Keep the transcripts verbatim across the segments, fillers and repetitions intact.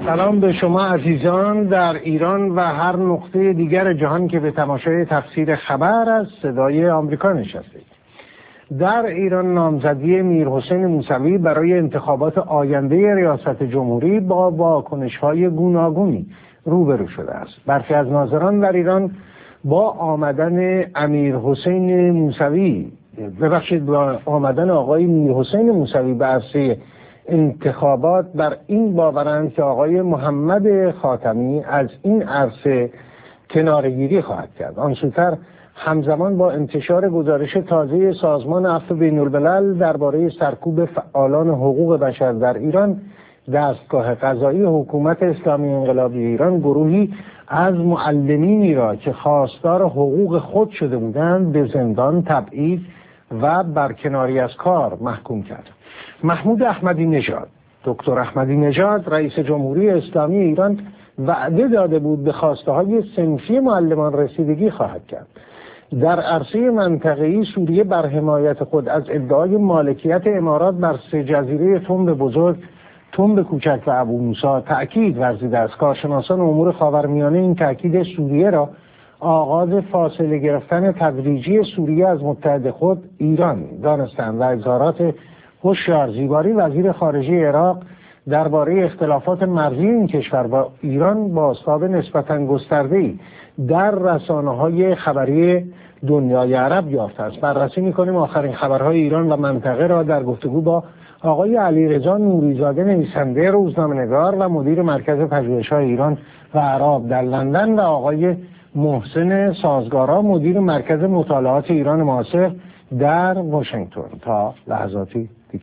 سلام به شما عزیزان در ایران و هر نقطه دیگر جهان که به تماشای تفسیر خبر از صدای آمریکا نشستید. در ایران نامزدی میرحسین موسوی برای انتخابات آینده ریاست جمهوری با واکنش‌های گوناگونی روبرو شده است. برخی از ناظران در ایران با آمدن امیرحسین موسوی ببخشید با آمدن آقای میرحسین موسوی به عرصه انتخابات بر این باورند که آقای محمد خاتمی از این عرصه کنارگیری خواهد کرد. آن سوتر همزمان با انتشار گزارش تازه سازمان عفو بین الملل درباره سرکوب فعالان حقوق بشر در ایران، دستگاه قضایی حکومت اسلامی انقلابی ایران گروهی از معلمینی را که خواستار حقوق خود شده بودند به زندان، تبعید و برکناری از کار محکوم کرد. محمود احمدی نژاد، دکتر احمدی نژاد رئیس جمهوری اسلامی ایران وعده داده بود به خواسته های صنفی معلمان رسیدگی خواهد کرد. در عرصه منطقه‌ای سوریه بر حمایت خود از ادعای مالکیت امارات بر سه جزیره تنب بزرگ، تنب کوچک و ابو موسی تأکید ورزیده است. کارشناسان امور خاورمیانه این تأکید سوریه را آغاز فاصله گرفتن تدریجی سوریه از متحد خود ایران دانستند و اظهارات هوشیار زیباری وزیر خارجه عراق درباره اختلافات مرزی این کشور با ایران بازتاب نسبتاً گسترده‌ای در رسانه‌های خبری دنیای عرب یافته است. بررسی می‌کنیم آخرین خبرهای ایران و منطقه را در گفتگو با آقای علیرضا نوری‌زاده، نویسنده روزنامه‌نگار و مدیر مرکز پژوهش‌های ایران و عرب در لندن، و آقای محسن سازگارا، مدیر مرکز مطالعات ایران معاصر در واشنگتن. تا لحظاتی دیگه.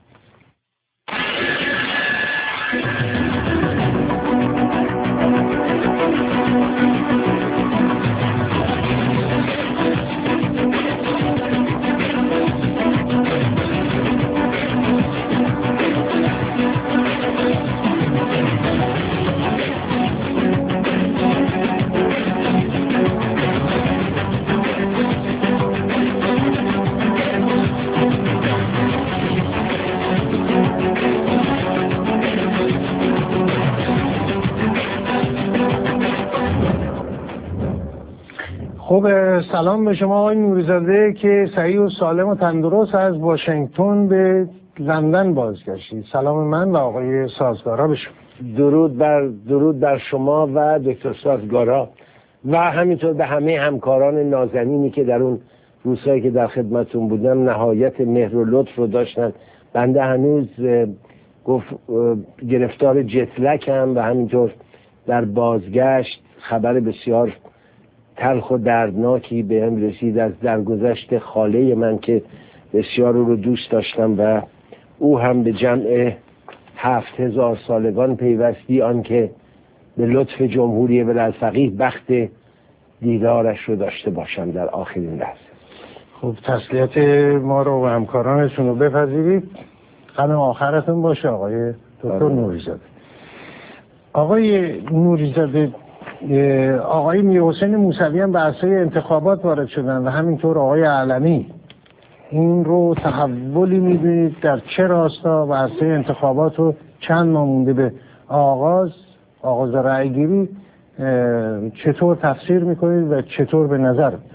خب سلام به شما آقای نوری‌زاده که صحیح و سالم و تندرست از واشنگتن به لندن بازگشتید. سلام من و آقای سازگارا به شما. درود بر درود بر شما و دکتر سازگارا و همینطور به همه همکاران نازنینی که در اون روزهایی که در خدمتون بودم نهایت مهر و لطف رو داشتن. بنده هنوز گفت گرفتار جتلکم و همینطور در بازگشت خبر بسیار تلخ و دردناکی به هم رسید از درگذشت خاله من که بسیار او رو دوست داشتم و او هم به جمع هفت هزار سالگان پیوستی، آن که به لطف جمهوری ولایت‌فقیه بخت دیدارش رو داشته باشم در آخرین لحظه. خب تسلیت ما رو و همکارانتون رو بپذیرید. غم آخرتون باشه آقای دکتر نوری‌زاده. آقای نوری‌زاده، آقای میرحسین موسوی هم به عرصه انتخابات وارد شدن و همینطور آقای علمی. این رو تحولی می‌بینید در چه راستا؟ و عرصه انتخابات رو چند ماه مونده به آغاز آغاز رأی‌گیری چطور تفسیر می‌کنید و چطور به نظر میاد؟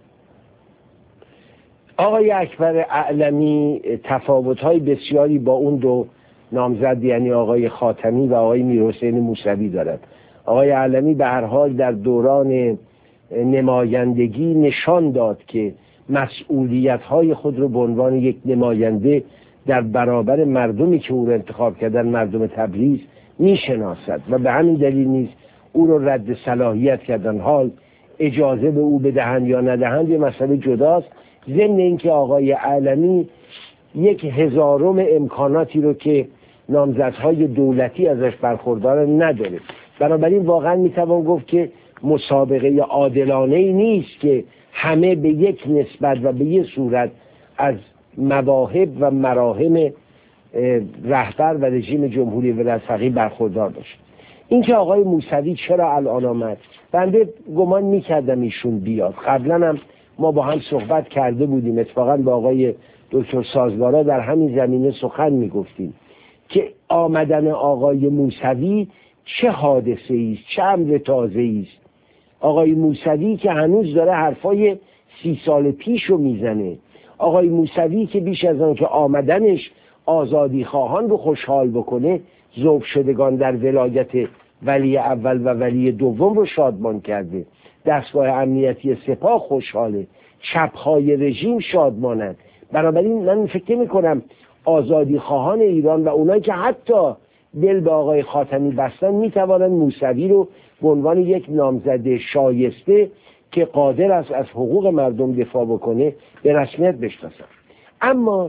آقای اکبر اعلمی تفاوت‌های بسیاری با اون دو نامزد یعنی آقای خاتمی و آقای میرحسین موسوی دارد. آقای علمی به هر حال در دوران نمایندگی نشان داد که مسئولیت‌های خود رو به عنوان یک نماینده در برابر مردمی که او رو انتخاب کردن، مردم تبریز، میشناسد و به همین دلیل نیست او رو رد صلاحیت کردن. حال اجازه به او بدهند یا ندهند یه مسئله جداست، ضمن اینکه آقای علمی یک هزارم امکاناتی رو که نامزدهای دولتی ازش برخوردار نداره. بنابراین واقعا میتوان گفت که مسابقه عادلانه ای نیست که همه به یک نسبت و به یک صورت از مواهب و مراهم رهبر و رژیم جمهوری ولایت‌فقیه برخوردار باشه. اینکه آقای موسوی چرا الان آمد، بنده گمان میکردم ایشون بیاد. قبلا هم ما با هم صحبت کرده بودیم، اتفاقا با آقای دکتر سازگارا در همین زمینه سخن میگفتیم که آمدن آقای موسوی چه حادثه است، چه امر تازه است. آقای موسوی که هنوز داره حرفای سی سال پیش رو میزنه، آقای موسوی که بیش از آن که آمدنش آزادی خواهان رو خوشحال بکنه، ذوب شدگان در ولایت ولی اول و ولی دوم رو شادمان کرده، دستگاه امنیتی سپاه خوشحاله، چپهای رژیم شادمانند. بنابراین من فکر میکنم آزادی خواهان ایران و اونایی که حتی دل به آقای خاتمی بستن میتوانند موسوی رو به عنوان یک نامزد شایسته که قادر است از حقوق مردم دفاع بکنه به رسمیت بشناسن. اما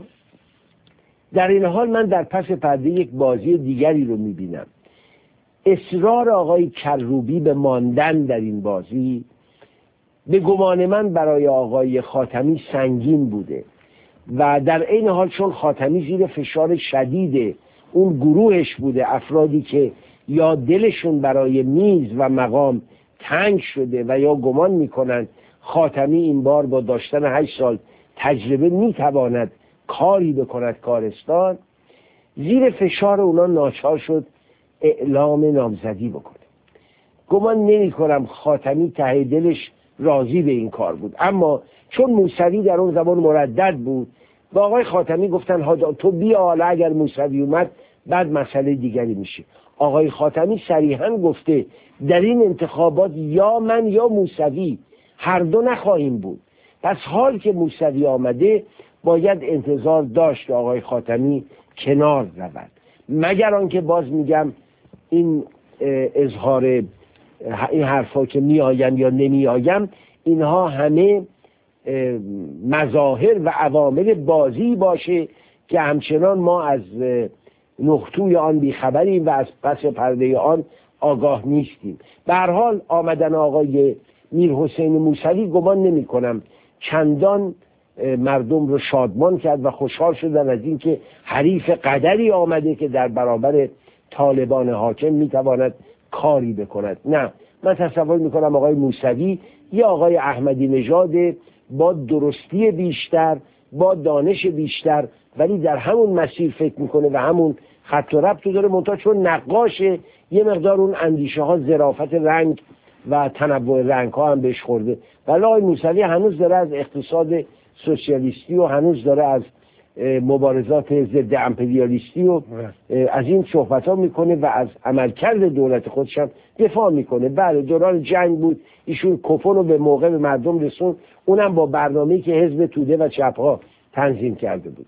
در این حال من در پس پرده یک بازی دیگری رو میبینم. اصرار آقای کروبی به ماندن در این بازی به گمان من برای آقای خاتمی سنگین بوده و در این حال چون خاتمی زیر فشار شدید اون گروهش بوده، افرادی که یا دلشون برای میز و مقام تنگ شده و یا گمان میکنن خاتمی این بار با داشتن هشت سال تجربه میتواند کاری بکند کارستان، زیر فشار اونا ناچار شد اعلام نامزدی بکنه. گمان نمی کنم خاتمی ته دلش راضی به این کار بود، اما چون موسوی در اون زمان مردد بود با آقای خاتمی گفتن تو بیا، حالا اگر موسوی اومد بعد مسئله دیگری میشه. آقای خاتمی صریحا گفته در این انتخابات یا من یا موسوی، هر دو نخواهیم بود. پس حال که موسوی آمده باید انتظار داشت آقای خاتمی کنار رود، مگر آنکه باز میگم این اظهار این حرفا که می آیم یا نمی آیم اینها همه مظاهر و عوامل بازی باشه که همچنان ما از نقطوی آن بیخبریم و از پس پرده آن آگاه نیستیم. به هر حال آمدن آقای میرحسین موسوی گمان نمی کنم چندان مردم رو شادمان کرد و خوشحال شدن از این که حریف قدری آمده که در برابر طالبان حاکم میتواند کاری بکند. نه، من تصور میکنم آقای موسوی یا آقای احمدی نژاد با درستی بیشتر، با دانش بیشتر، ولی در همون مسیر فکر میکنه و همون خط و ربط داره، منتها چون نقاشه یه مقدار اون اندیشه ها، ظرافت رنگ و تنوع رنگ ها هم بهش خورده. ولی آقای موسوی هنوز داره از اقتصاد سوسیالیستی و هنوز داره از مبارزات ضد امپریالیستی و از این صحبت ها میکنه و از عملکرد دولت خودش هم دفاع میکنه. بله دوران جنگ بود، ایشون کپون رو به موقع به مردم رسون، اونم با برنامه‌ای که حزب توده و چپ‌ها تنظیم کرده بود.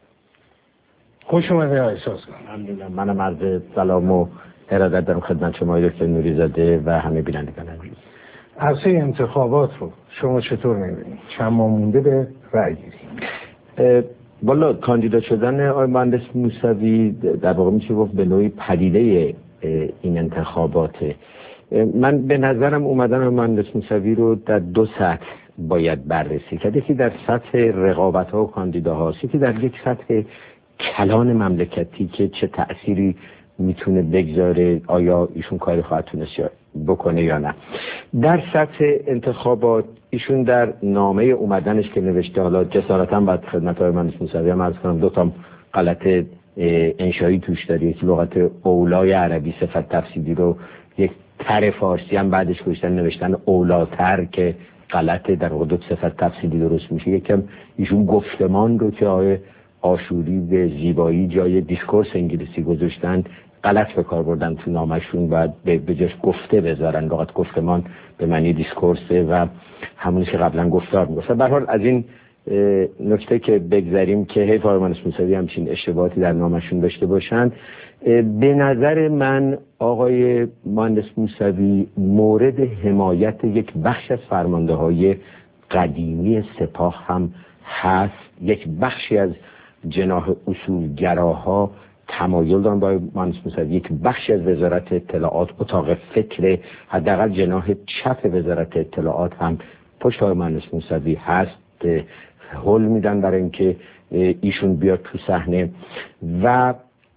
خوش اومده آقای سازگان. ممنونم. منم عرض سلام و ارادت دارم خدمت شما دکتر نوری‌زاده و همه بینندگان عزیز. عرصه انتخابات رو شما چطور می‌بینید؟ چند ماه مونده به رأی گیری. والا کاندیدا شدن آقای مهندس موسوی در واقع میشه گفت به نوعی پدیده این انتخاباته. من به نظرم اومدن آقای مهندس موسوی رو در دو سطح باید بررسی کرد. یکی در سطح رقابت‌ها و کاندیداهاست، یکی در یک سطح کلان مملکتی که چه تأثیری میتونه بگذاره، آیا ایشون کاری خواهد تونست بکنه یا نه. در سطح انتخابات ایشون در نامه اومدنش که نوشته، حالا جسارتاً باید خدمت آقای مهندس موسوی هم عرض کنم دو تا غلط انشایی توش داره. یکی لغت اولای عربی صفت تفسیری رو یک تر فارسی هم بعدش گذاشتن نوشتن اولاتر که غلطه، در واقع دو صفت تفسیری درست میشه. یکم ایشون گفتمان رو که آقای آشوری به زیبایی جای دیسکورس انگلیسی گذاشتن غلط به کار بردن تو نامشون، باید به جاش گفته بذارن. لغت گفتمان به معنی دیسکورسه و همونی که قبلا گفتار میگفتن. به هر حال از این نکته که بگذاریم که حیف آقای مهندس موسوی همچین اشتباهاتی در نامشون داشته باشن. به نظر من آقای مهندس موسوی مورد حمایت یک بخش از فرمانده‌های قدیمی سپاه هم هست. یک بخشی از جناح اصولگراها تمایل دارن با مهندس موسوی، یک بخشی از وزارت اطلاعات، اتاق فکر حداقل جناح چپ وزارت اطلاعات هم پشت آقای مهندس موسوی هست، هول میدن برای اینکه ایشون بیاد تو صحنه. و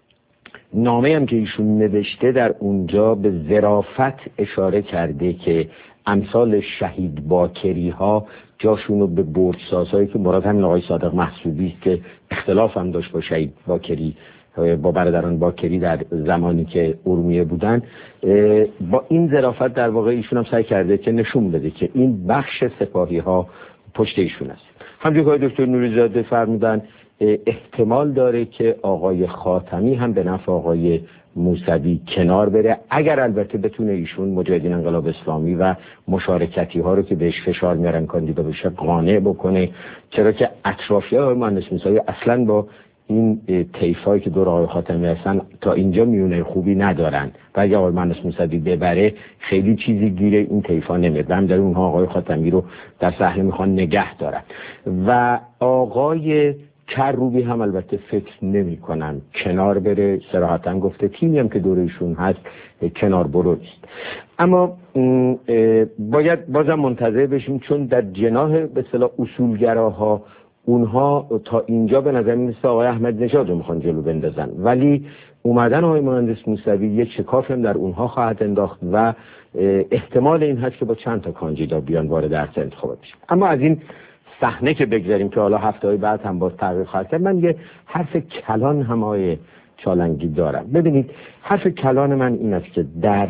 نامه هم که ایشون نوشته در اونجا به ظرافت اشاره کرده که امثال شهید باکری ها جاشون رو به بردسازهایی که مراد همین آقای صادق محسوبی است که اختلاف هم داشت با شهید باکری با برادران باکری در زمانی که ارومیه بودن، با این ظرافت در واقع ایشون هم سعی کرده که نشون بده که این بخش سپاهی ها پشت ایشون است. همونجور که دکتر نوری‌زاده فرمودن احتمال داره که آقای خاتمی هم به نفع آقای موسوی کنار بره، اگر البته بتونه ایشون مجاهدین انقلاب اسلامی و مشارکتی ها رو که بهش فشار میارن کاندیدا بشه قانع بکنه، چرا که اطرافیان آقای مهندس موسوی اصلا با این طیفایی که دور آقای خاتمی هستن تا اینجا میونه خوبی ندارن و اگه آقای مهندس موسوی ببره خیلی چیزی گیره این طیفا نمیاد. هم در اونها آقای خاتمی رو در صحنه میخوان نگه دارن و آقای کروبی هم البته فکر نمی کنن کنار بره. صراحتاً گفته تیمی هم که دورشون هست کنار برو نیست. اما باید بازم منتظر بشیم، چون در جناح به اصطلاح اصولگراها اونها تا اینجا به نظر میاد آقای احمدی نژاد رو میخوان جلو بندازن، ولی اومدن آقای مهندس موسوی یک شکاف هم در اونها خواهد انداخت و احتمال این هست که با چند تا کاندیدا بیان وارد عرصه انتخابات بشن. اما از این صحنه که بگذاریم که حالا هفته‌های بعد هم باز تغییر خواهد کرد، من یه حرف کلان هم آقای چالنگی دارم. ببینید حرف کلان من این است که در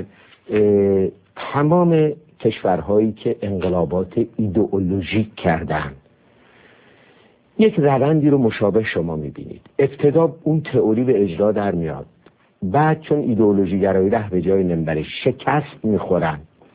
تمام کشورهایی که انقلابات ایدئولوژیک کردن یک روندی رو مشابه شما میبینید. ابتدا اون تئوری به اجرا در میاد، بعد چون ایدئولوژی گرایی ره به جای نمیبره شکست میخورن،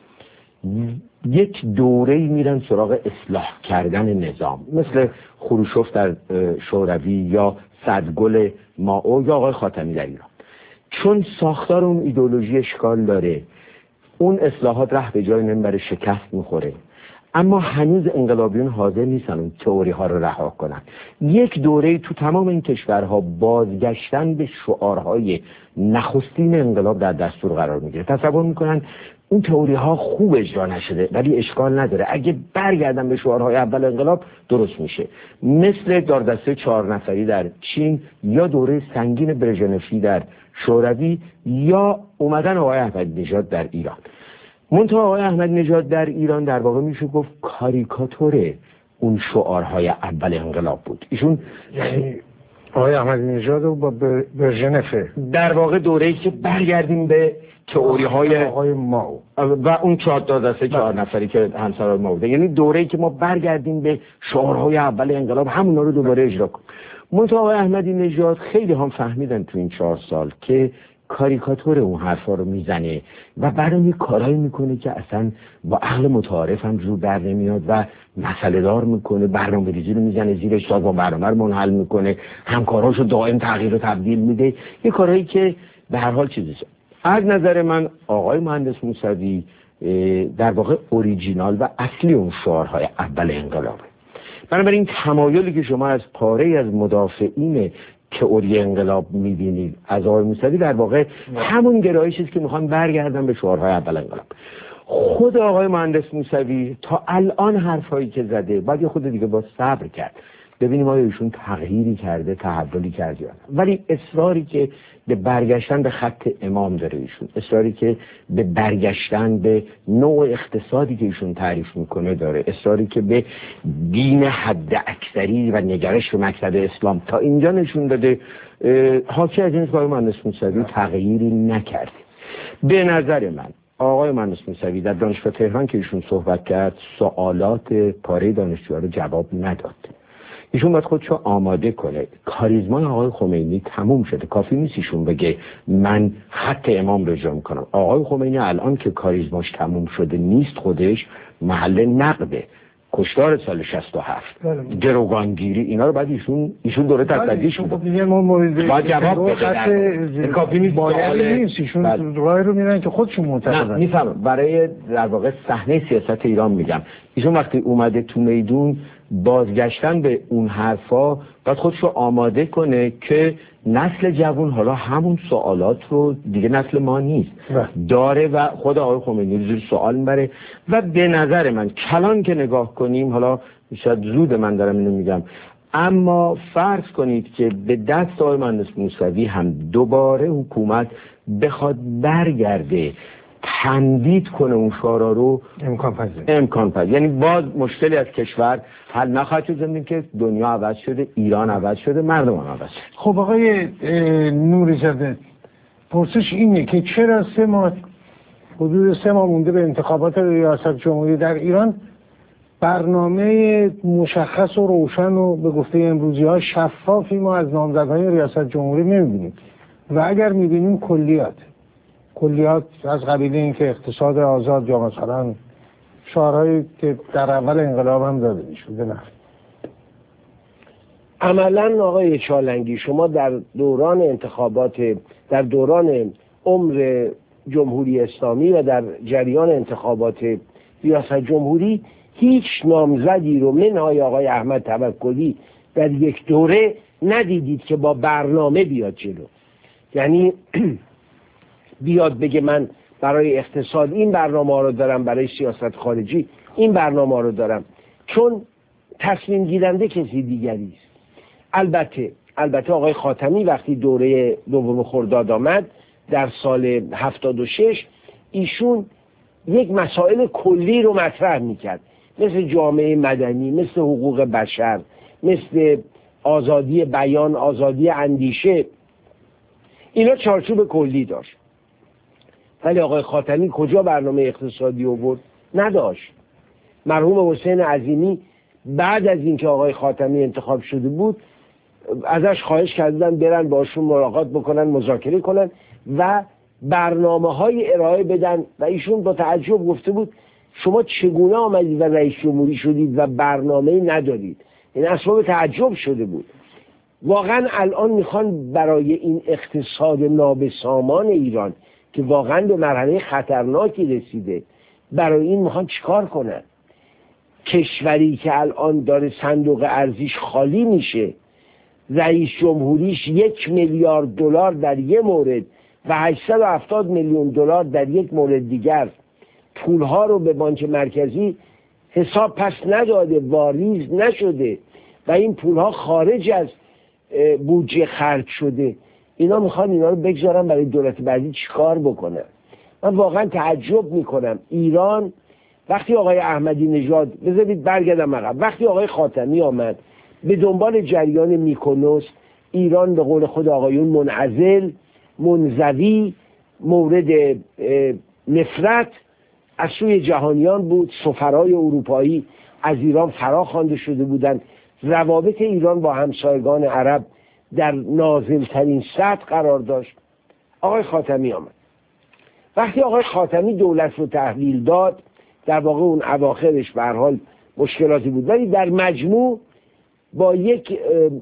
یک دوره‌ای میرن سراغ اصلاح کردن نظام، مثل خروشوف در شوروی یا سدگل مائو یا آقای خاتمی در ایران. چون ساختار اون ایدئولوژی اشکال داره، اون اصلاحات ره به جای نمیبره، شکست میخوره. اما هنوز انقلابیون حاضر نیستن اون تئوری ها رو رها کنن. یک دوره تو تمام این کشورها بازگشتن به شعارهای نخستین انقلاب در دستور قرار میگیره. تصور میکنن اون تئوری ها خوب اجرا نشده ولی اشکال نداره، اگه برگردن به شعارهای اول انقلاب درست میشه. مثل داردسته چهار نفری در چین یا دوره سنگین برژنفی در شوروی یا اومدن آقای احمدی نژاد در ایران. منتها آقای احمدی نژاد در ایران در واقع میشه گفت کاریکاتور اون شعارهای اول انقلاب بود. ایشون یعنی آقای احمدی نژاد رو با برژنفه در واقع دوره‌ای که برگردیم به تئوری های آقای ماو و اون چهار تا دسته چهار نفری که همسرای ما بوده، یعنی دوره‌ای که ما برگردیم به شعارهای اول انقلاب همونا رو دوباره اجرا کنیم. منتها آقای احمدی نژاد خیلی هم فهمیدن تو این چهار سال که کاریکاتور اون حرفا رو میزنه و برام یه کارایی میکنه که اصلا با عقل متعارف هم جو در نمیاد و مسئله دار میکنه، برنامه‌ریزی رو میزنه زیرش، سازمان برنامه رو منحل میکنه، همکاراشو دائم تغییر و تبدیل میده، یه کارایی که به هر حال چیزیه. از نظر من آقای مهندس موسوی در واقع اوریجینال و اصلی اون شعارهای اول انقلابه. بنابراین تمایلی که شما از پاره از مدافعین تئوری انقلاب میبینید از آقای موسوی در واقع همون گرایشی است که میخوان برگردن به شعارهای اول انقلاب. خود آقای مهندس موسوی تا الان حرفایی که زده باید یه خود دیگه با صبر کرد ببینیم آیا ایشون تغییری کرده، تحولی کرده یا نه. ولی اصراری که به برگشتن به خط امام داره ایشون، اصراری که به برگشتن به نوع اقتصادی که ایشون تعریف میکنه داره، اصراری که به دین حد اکثری و نگرش به مکتب اسلام تا اینجا نشون داده، حاکی از این است که آقای مهندس موسوی تغییری نکرده. به نظر من آقای مهندس موسوی در دانشگاه تهران که ایشون صحبت کرد سوالات پاره دانشجوها رو جواب نداد. ایشون باید خودشو آماده کنه. کاریزمای آقای خمینی تموم شده، کافی نیست ایشون بگه من خط امام رو اجرا میکنم. آقای خمینی الان که کاریزماش تموم شده نیست، خودش محل نقده. کشتار سال شصت و هفت، گروگانگیری، اینا رو بعد ایشون ایشون دوره تصدیش بود. باید جواب بده. کافی نیست باید نیست ایشون راه رو میرن که خودشون معتقدن. نه میفهمم. برای در واقع صحنه سیاست ایران میگم، ایشون وقتی اومده تو میدون بازگشتن به اون حرفا باید خودش رو آماده کنه که نسل جوان حالا همون سوالات رو دیگه نسل ما نیست داره و خود آقای خمینی زیر سوال میبره. و به نظر من کلان که نگاه کنیم، حالا شاید زود من دارم اینو میگم، اما فرض کنید که به دست آقای مهندس موسوی هم دوباره حکومت بخواد برگرده تمدید کنه اون شورا رو امکان پذیر امکان پذیر. یعنی باز مشکلی از کشور حل نخواهد شد، زمین که دنیا عوض شده، ایران عوض شده، مردم هم عوض شده. خب آقای نوری زاده، پرسش اینه که چرا سه ماه حدود سه ماه مونده به انتخابات ریاست جمهوری در ایران برنامه مشخص و روشن و به گفته امروزی ها شفافی ما از نامزدهای ریاست جمهوری نمیبینیم و اگر میبینیم کلیات کلیات از قبیل این که اقتصاد آزاد یا مثلا شعارهایی که در اول انقلاب هم داده میشده. نه عملا آقای چالنگی، شما در دوران انتخابات، در دوران عمر جمهوری اسلامی و در جریان انتخابات ریاست جمهوری هیچ نامزدی رو منهای آقای احمد توکلی در یک دوره ندیدید که با برنامه بیاد جلو. یعنی بیاد بگه من برای اقتصاد این برنامه رو دارم، برای سیاست خارجی این برنامه رو دارم، چون تصمیم گیرنده کسی دیگری است. البته البته آقای خاتمی وقتی دوره دوم خرداد آمد در سال هفتاد و شش، ایشون یک مسائل کلی رو مطرح میکرد، مثل جامعه مدنی، مثل حقوق بشر، مثل آزادی بیان، آزادی اندیشه. اینا چارچوب کلی داشت. ولی آقای خاتمی کجا برنامه اقتصادی آورد؟ نداشت. مرحوم حسین عظیمی بعد از اینکه آقای خاتمی انتخاب شده بود ازش خواهش کردن برن باشون ملاقات بکنن، مذاکره کنن و برنامه های ارائه بدن و ایشون با تعجب گفته بود شما چگونه آمدید و رئیس جمهوری شدید و برنامه ندارید؟ این اسباب تعجب شده بود. واقعا الان میخوان برای این اقتصاد نابسامان ایران که واقعا به مرحله خطرناکی رسیده، برای این میخوان چیکار کنن؟ کشوری که الان داره صندوق ارزیش خالی میشه، رئیس جمهوریش یک میلیارد دلار در یک مورد و هشتصد و هفتاد میلیون دلار در یک مورد دیگر پولها رو به بانک مرکزی حساب پس نداده، واریز نشده و این پولها خارج از بودجه خرج شده. اینا میخوان اینا رو بگذارن برای دولت بعدی چیکار بکنن؟ من واقعا تعجب میکنم. ایران وقتی آقای احمدی نژاد، بذارید برگردم عقب، وقتی آقای خاتمی آمد به دنبال جریان میکونوس، ایران به قول خود آقایون منعزل، منزوی، مورد نفرت از سوی جهانیان بود. سفرای اروپایی از ایران فرا خوانده شده بودند. روابط ایران با همسایگان عرب در نازل‌ترین سطح قرار داشت. آقای خاتمی آمد. وقتی آقای خاتمی دولت رو تحویل داد، در واقع اون اواخرش به هر حال مشکلاتی بود، ولی در مجموع با یک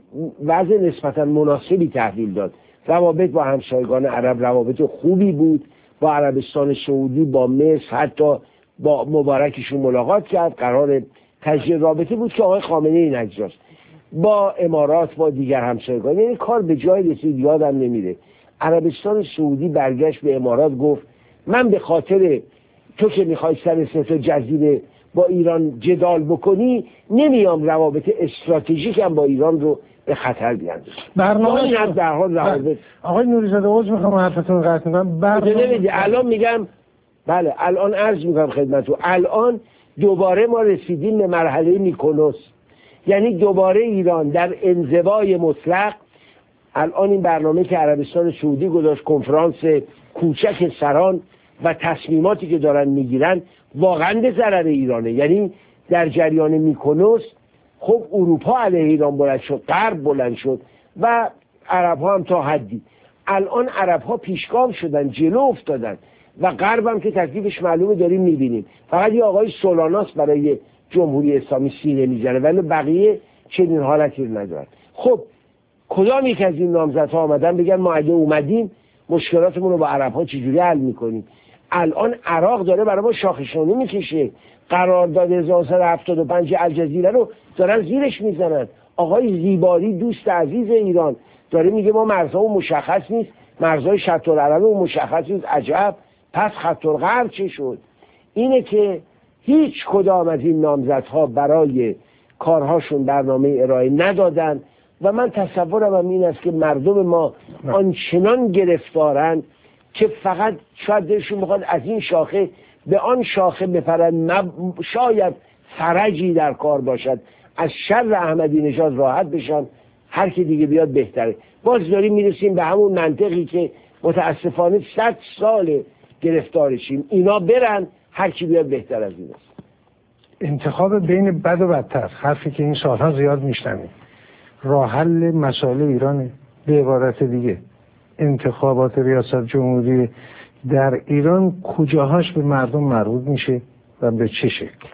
وضع نسبتا مناسبی تحویل داد. روابط با همسایگان عرب روابط خوبی بود. با عربستان سعودی، با مصر، حتی با مبارکشون ملاقات کرد. قرار تجدید رابطه بود که آقای خامنه‌ای نگذاشت. با امارات، با دیگر همسایگان، یعنی کار به جای رسید. یادم نمیره عربستان سعودی برگشت به امارات گفت من به خاطر تو که میخوای سر سه تا جزیره با ایران جدال بکنی نمیام روابط استراتژیک هم با ایران رو به خطر بیاندازم. برنامه هم در حال روابط. آقای نوری زاده عذر میخوام حرفتون قطع میکنم. برنامه الان میگم بله الان عرض میکنم خدمتتون، الان دوباره ما رسیدیم به مرحله میکونوس، یعنی دوباره ایران در انزوای مطلق. الان این برنامه که عربستان سعودی گذاشت، کنفرانس کوچک سران و تصمیماتی که دارن میگیرن واقعا به ضرر ایرانه. یعنی در جریان میکونوس خب اروپا علیه ایران بلند شد، غرب بلند شد و عرب ها هم تا حدی. الان عرب ها پیشگام شدن، جلو افتادن و غرب هم که تکلیفش معلومه داریم میبینیم. فقط یه آقای سولاناس برای جمهوری اسلامی سینه میزنه ولی بقیه چنین حالتی رو ندارن. خب کدام یک از این نامزدها آمدن بگن ما اگه اومدیم مشکلاتمون رو با عرب ها چجوری حل میکنیم؟ الان عراق داره برای ما شاخشانی میکشه. قرارداد هزار و سیصد و هفتاد و پنج الجزیره رو دارن زیرش میزنن. آقای زیباری دوست عزیز ایران داره میگه ما مرزها مشخص نیست، مرزهای شط العرب مشخص نیست. عجب، پس خط الغرب چه شد؟ اینه که هیچ کدام از این نامزدها برای کارهاشون برنامه ارائه ندادن و من تصورم این است که مردم ما آنچنان گرفتارند که فقط شاید دلشون بخواد از این شاخه به آن شاخه بپرند، شاید فرجی در کار باشد، از شر احمدی نژاد راحت بشن، هر کی دیگه بیاد بهتره. باز داریم میرسیم به همون منطقی که متاسفانه صد سال گرفتارشیم، اینا برن هر کی بیاد بهتر از این است. انتخاب بین بد و بدتر، حرفی که این سالها زیاد میشنویم، راه حل مسائل ایرانه. به عبارت دیگه انتخابات ریاست جمهوری در ایران کجاهاش به مردم مربوط میشه و به چه شکل؟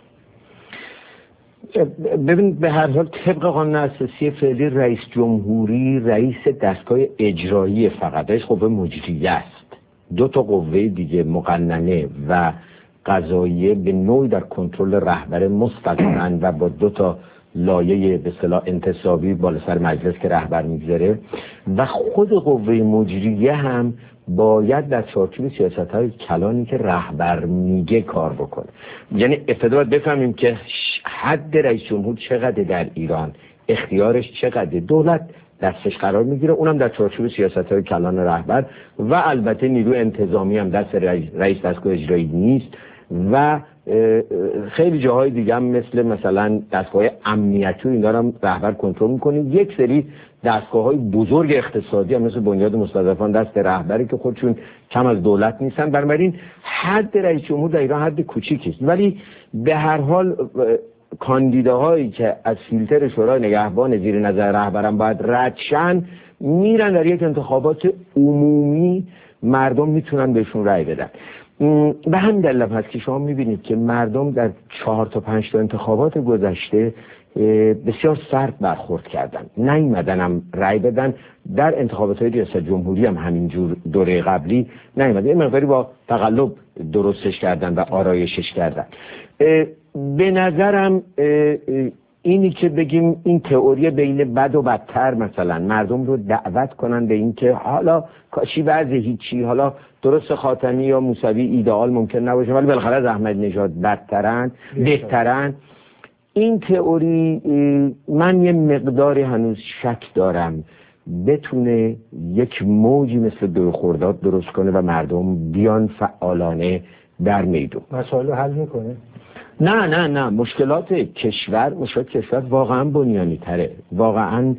ببین به هر حال طبق قانون اساسی فعلی رئیس جمهوری رئیس دستگاه اجرایی فقط است، قوه مجریه است. دو تا قوه دیگه مقننه و قضاییه به نوعی در کنترل رهبر مستقیما و با دو تا لایه به اصطلاح انتصابی بالا سر مجلس که رهبر میگذاره و خود قوه مجریه هم باید در چارچوب سیاست‌های کلانی که رهبر میگه کار بکنه. یعنی ابتدا باید بفهمیم که حد رئیس جمهور چقدر در ایران، اختیارش چقدر، دولت دستش قرار میگیره، اونم در چارچوب سیاست‌های کلان رهبر و البته نیرو انتظامی هم دست رئیس دستگاه اجرایی نیست و خیلی جاهای دیگه هم مثل مثلا دستگاه امنیتی و اینا هم رهبر کنترل میکنه. یک سری دستگاه‌های بزرگ اقتصادی هم مثل بنیاد مستضعفان دست رهبری که خودشون کم از دولت نیستن. بنابراین حد رئیس جمهور در ایران حد کوچیکی است، ولی به هر حال کاندیداهایی که از فیلتر شورای نگهبان زیر نظر رهبران باید رد شن میرن در یک انتخابات عمومی، مردم میتونن بهشون رأی بدن. به همین دلیل هست که شما میبینید که مردم در چهار تا پنج تا انتخابات گذشته بسیار سرد برخورد کردن، نیومدن هم رأی بدن. در انتخابات های ریاست جمهوری هم همینجور دوره قبلی نیومدن، یه مقداری با تقلب درستش کردن و آرایشش کردن. به نظرم اینی که بگیم این تئوری بین بد و بدتر مثلا مردم رو دعوت کنن به این که حالا کاشی وضع هیچی، حالا درست خاتمی یا موسوی ایدئال ممکن نباشه ولی بالاخره از احمد نژاد بدترن بهترن، این تئوری من یه مقداری هنوز شک دارم بتونه یک موجی مثل دو خرداد درست کنه و مردم بیان فعالانه در میدون. مسائل حل میکنه؟ نه نه نه مشکلات کشور مشکلات کشور واقعا بنیانی تره، واقعا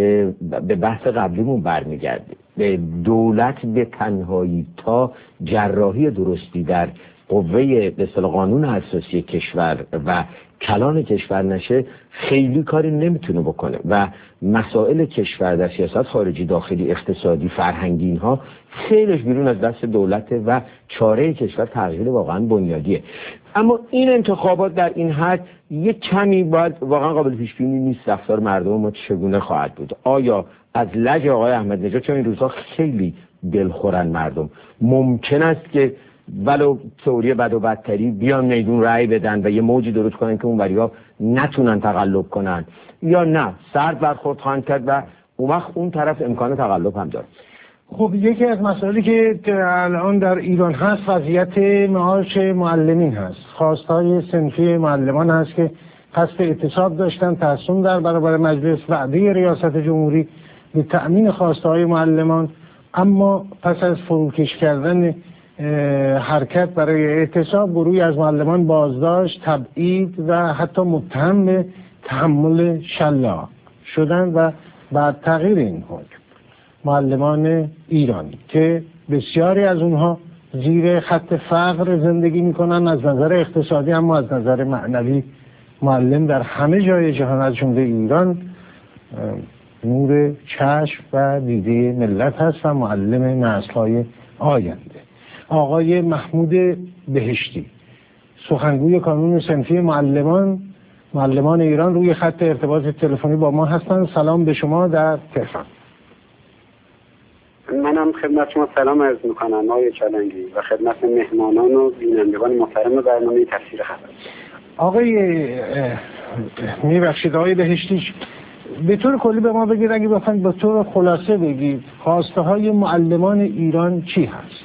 به بحث قبلیمون برمیگرده. به دولت به تنهایی تا جراحی درستی در قوه به اصطلاح قانون اساسی کشور و کلان کشور نشه خیلی کاری نمیتونه بکنه و مسائل کشور در سیاست خارجی، داخلی، اقتصادی، فرهنگی اینها خیلیش بیرون از دست دولته و چاره کشور تغییر واقعا بنیادیه. اما این انتخابات در این حد یک کمی باید واقعا قابل پیش بینی نیست رفتار مردم ما چگونه خواهد بود. آیا از لج آقای احمد نژاد، چون این روزها خیلی دلخورن مردم، ممکن است که ولو تئوری بد و بدتری بیان میدون رأی بدن و یه موجی درست کنن که اون وریا نتونن تقلب کنن، یا نه سرد برخورد خواهند کرد و اون وقت اون طرف امکان تقلب هم داره. خب یکی از مسائلی که الان در ایران هست وضعیت معاش معلمین هست. خواستهای صنفی معلمان هست که قصد اعتصاب داشتن، تصمیم در برابر مجلس، وعده ریاست جمهوری به تأمین خواستهای معلمان، اما پس از فروکش کردن حرکت برای اعتصاب گروهی از معلمان بازداشت، تبعید و حتی متهم به تحمل شلاق شدن و بعد تغییر این حکم معلمان ایرانی که بسیاری از اونها زیر خط فقر زندگی میکنن از نظر اقتصادی، اما از نظر معنوی معلم در همه جای جهان از جمله ایران نور چشم و دیده ملت هست و معلم نسل‌های آینده. آقای محمود بهشتی، سخنگوی کانون صنفی معلمان معلمان ایران، روی خط ارتباط تلفنی با ما هستند. سلام به شما در تهران. منم خدمت شما سلام عرض میکنم آقای چالنگی و خدمت مهمانان و بینندگان محترم برنامه تفسیر خبر. آقای میبخشید آقای بهشتی، به طور کلی به ما بگید، اگه بخواید به طور خلاصه بگید خواسته های معلمان ایران چی هست؟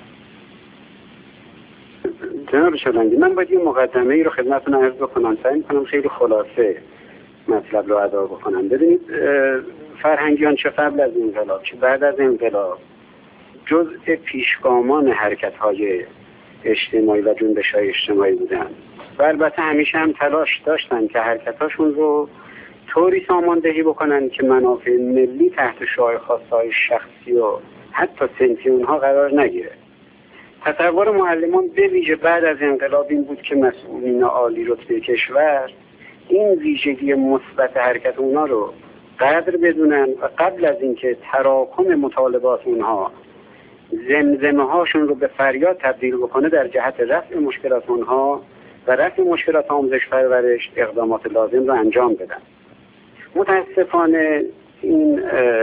جناب چالنگی، من باید یه مقدمه ای رو خدمتتون عرض بکنم، سعی میکنم خیلی خلاصه مطلب رو ادا بکنم. ببینید فرهنگیان چه قبل از انقلاب چه بعد از انقلاب جزء پیشگامان حرکت‌های اجتماعی و جنبش‌های اجتماعی بودن و البته همیشه هم تلاش داشتن که حرکت‌هاشون رو طوری ساماندهی بکنن که منافع ملی تحت شعاع خواسته‌های شخصی و حتی صنفی اونها قرار نگیره. تصور معلمان به ویژه بعد از انقلاب این بود که مسئولین عالی رتبه کشور این ویژگی مثبت حرکت اونها رو قدر بدونن و قبل از اینکه تراکم مطالبات اونها زمزمه هاشون رو به فریاد تبدیل بکنه در جهت رفع مشکلات اونها و رفع مشکلات آموزش پرورش اقدامات لازم رو انجام بدن. متاسفانه این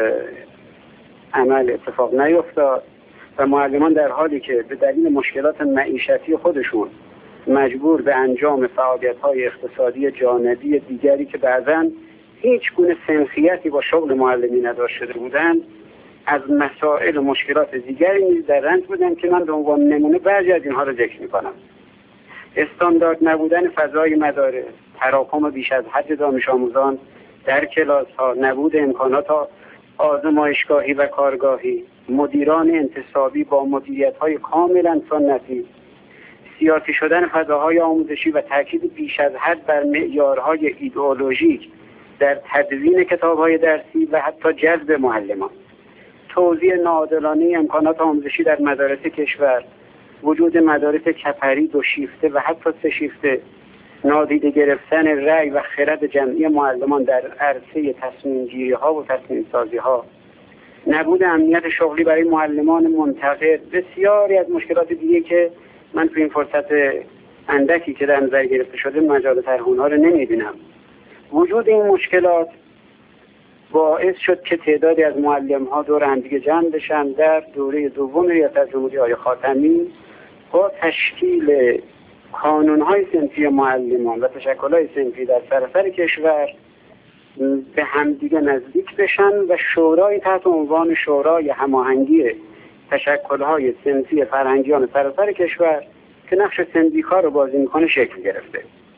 عمل اتفاق نیفتاد و معلمان در حالی که به دلیل مشکلات معیشتی خودشون مجبور به انجام فعالیت‌های اقتصادی جانبی دیگری که بعضاً هیچ گونه سنخیتی با شغل معلمی نداشته شده بودند، از مسائل و مشکلات دیگری نیز در رنج بودند که من به عنوان نمونه بعضی از اینها را ذکر می‌کنم. استاندارد نبودن فضای مدارس، تراکم بیش از حد دانش آموزان در کلاس‌ها، نبود امکانات آزمایشگاهی و کارگاهی، مدیران انتصابی با مدیریت‌های کاملا سنتی، سیاسی شدن فضاهای آموزشی و تاکید بیش از حد بر معیارهای ایدئولوژیک در تدوین کتاب‌های درسی و حتی جذب معلمان، توزیع ناعادلانه امکانات آموزشی در مدارس کشور، وجود مدارس کپری دو شیفته و حتی سه شیفته، نادیده گرفتن رأی و خرد جمعی معلمان در عرصه تصمیم گیری ها و تصمیم سازی ها، نبود امنیت شغلی برای معلمان منتقد، بسیاری از مشکلات دیگه که من تو این فرصت اندکی که در نظر گرفته شده مجال طرح اونها رو نمیبینم. وجود این مشکلات باعث شد که تعدادی از معلم ها دور هم دیگه جمع بشن در دوره دوم ریاست جمهوری آقای خاتمی با تشکیل کانون‌های صنفی معلمان و تشکل‌های صنفی در سراسر کشور به همدیگه نزدیک بشن و شورای تحت عنوان شورای هماهنگی تشکل‌های صنفی فرهنگیان سراسر کشور که نقش سندیکا رو بازی می‌کنه شکل گرفته.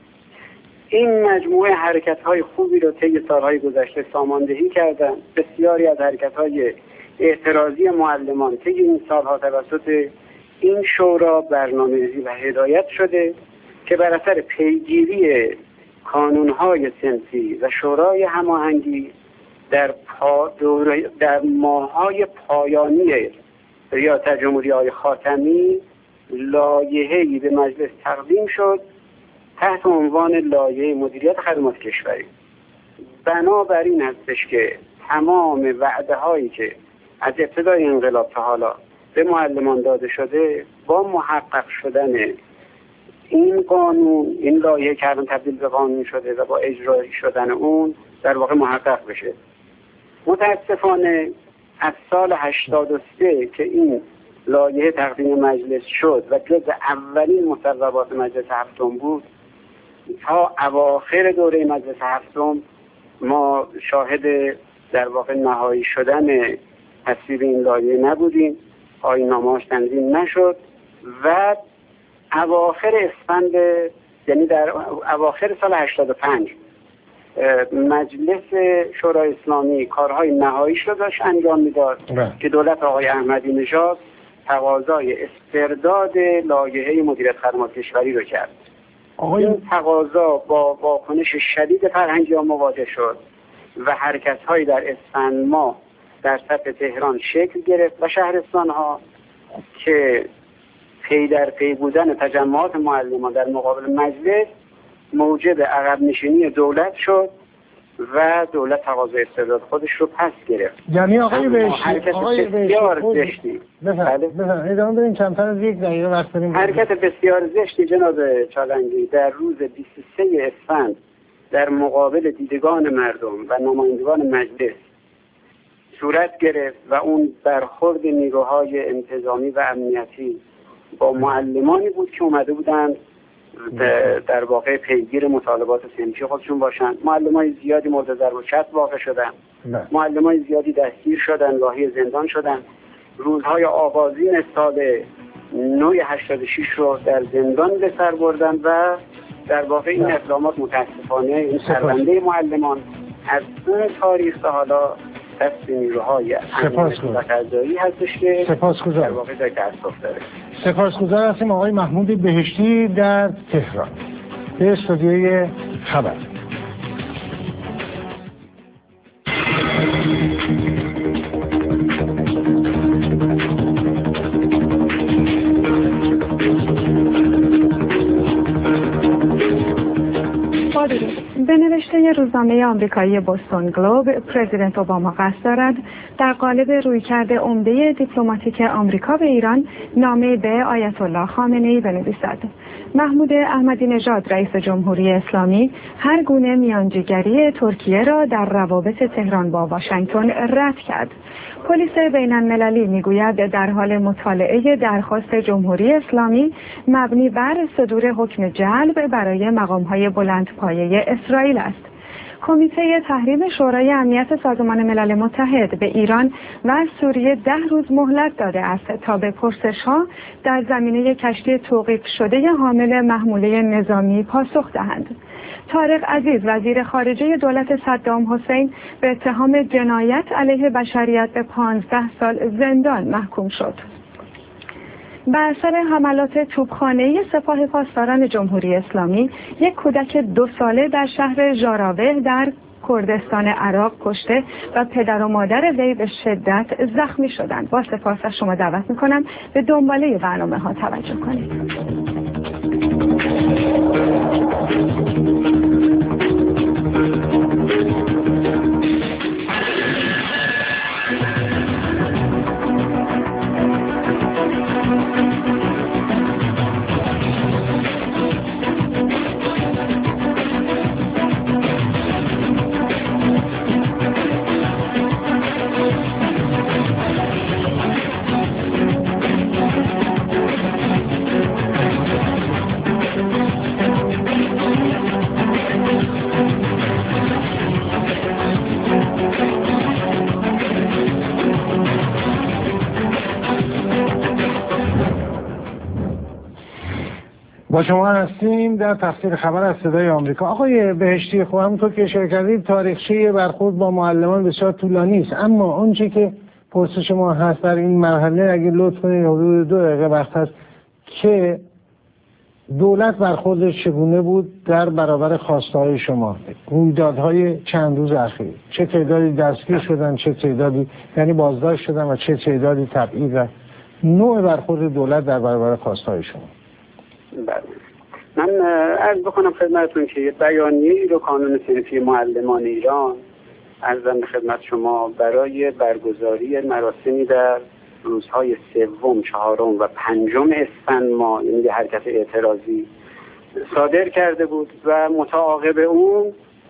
این مجموعه حرکت‌های خوبی رو طی سال‌های گذشته ساماندهی کردن. بسیاری از حرکت‌های اعتراضی معلمان طی این سال‌ها توسط این شورا برنامه‌ریزی و هدایت شده که بر اثر پیگیری کانون‌های صنفی و شورای هماهنگی در پا دوره در ماه‌های پایانی ریاست جمهوری آقای خاتمی لایحه‌ای به مجلس تقدیم شد تحت عنوان لایحه مدیریت خدمات کشوری. بنابراین هستش که تمام وعده‌هایی که از ابتدای انقلاب تا حالا به معلمان داده شده با محقق شدن این قانون، این لایحه که الان تبدیل به قانون شده و با اجرایی شدن اون در واقع محقق بشه. متاسفانه از سال هشتاد و سه که این لایحه تقدیم مجلس شد و جز اولین مصوبات مجلس هفتم بود تا اواخر دوره مجلس هفتم ما شاهد در واقع نهایی شدن تصویب این لایحه نبودیم، آیین‌نامه‌اش تنظیم نشد و اواخر اسفند یعنی در اواخر سال هشتاد و پنج مجلس شورای اسلامی کارهای نهاییش رو داشت انجام میداد که دولت آقای احمدی نژاد تقاضای استرداد لایحه مدیریت خدمات کشوری رو کرد. آقای... این تقاضا با واکنش شدید فرهنگیان مواجه شد و حرکت‌هایی در اسفند ماه در سطح تهران شکل گرفت و شهرستان‌ها که پی در پی بودن تجمعات معلمان در مقابل مجلس موجب عقب نشینی دولت شد و دولت تقاضای استرداد خودش رو پس گرفت. یعنی آقای بهشتی حرکت آقای بسیار زشتی بفرمایید بفرمایید ادامه بدین، کمتر از یک دقیقه وقت داریم. حرکت بسیار زشتی جناب چالنگی در روز بیست و سه اسفند در مقابل دیدگان مردم و نمایندگان مجلس صورت گرفت و اون برخورد نیروهای انتظامی و امنیتی با معلمانی بود که اومده بودند در واقع پیگیر مطالبات صنفی خودشون باشن. معلمای زیادی مورد ضرب و چسب واقع شدن، معلمای زیادی دستگیر شدن، راهی زندان شدن. روزهای آغازین سال نو هشتاد و شش رو در زندان به سر بردن و در واقع این اقدامات متاسفانه این سربنده معلمان از اون تاریخ تا حالا دست نیروهای امنیتی و قضایی هستش که سپاسگزارم. در واقع جای تأسف داره. سپاسگزار هستیم آقای محمود بهشتی در تهران. به استودیوی خبر. به نوشته روزنامه آمریکایی بوستون گلوب، پرزیدنت اوباما قصد دارد در قالب رویکرد عمده دیپلماتیک آمریکا به ایران نامه به آیت الله خامنه‌ای بنویسد. محمود احمدی نژاد رئیس جمهوری اسلامی هر گونه میانجیگری ترکیه را در روابط تهران با واشنگتن رد کرد. پلیس بین المللی میگوید در حال مطالعه درخواست جمهوری اسلامی مبنی بر صدور حکم جلب برای مقام‌های بلندپایه اسرائیل است. کمیته تحریم شورای امنیت سازمان ملل متحد به ایران و سوریه ده روز مهلت داده است تا به پرسش‌ها در زمینه کشتی توقیف شده حامل محموله نظامی پاسخ دهند. طارق عزیز وزیر خارجه دولت صدام حسین به اتهام جنایت علیه بشریت به پانزده سال زندان محکوم شد. بر اثر حملات توپخانه‌ای سپاه پاسداران جمهوری اسلامی، یک کودک دو ساله در شهر ژاراوه در کردستان عراق کشته و پدر و مادر وی به شدت زخمی شدند. با سپاس از شما دعوت می‌کنم به دنباله برنامه‌ها توجه کنید. با شما هستیم در تفسیر خبر از صدای آمریکا. آقای بهشتی، خب همونطور که اشاره کردید تاریخچه برخورد با معلمان بسیار طولانی است، اما آنچه که پرسش ما هست در این مرحله اگه لطف کنید حدود دو دقیقه وقت هست که دولت برخوردش چگونه بود در برابر خواسته‌های شما، رویدادهای چند روز اخیر، چه تعدادی دستگیر شدن، چه تعدادی یعنی بازداشت شدن و چه تعدادی تبعید و نوع برخورد دولت در برابر خواسته‌های شما؟ بله. من عرض بکنم خدمتتون که بیانیه‌ای رو کانون صنفی معلمان ایران عرضم به خدمت شما برای برگزاری مراسمی در روزهای سوم، چهارم و پنجم اسفند ماه، یعنی حرکت اعتراضی صادر کرده بود و متعاقب اون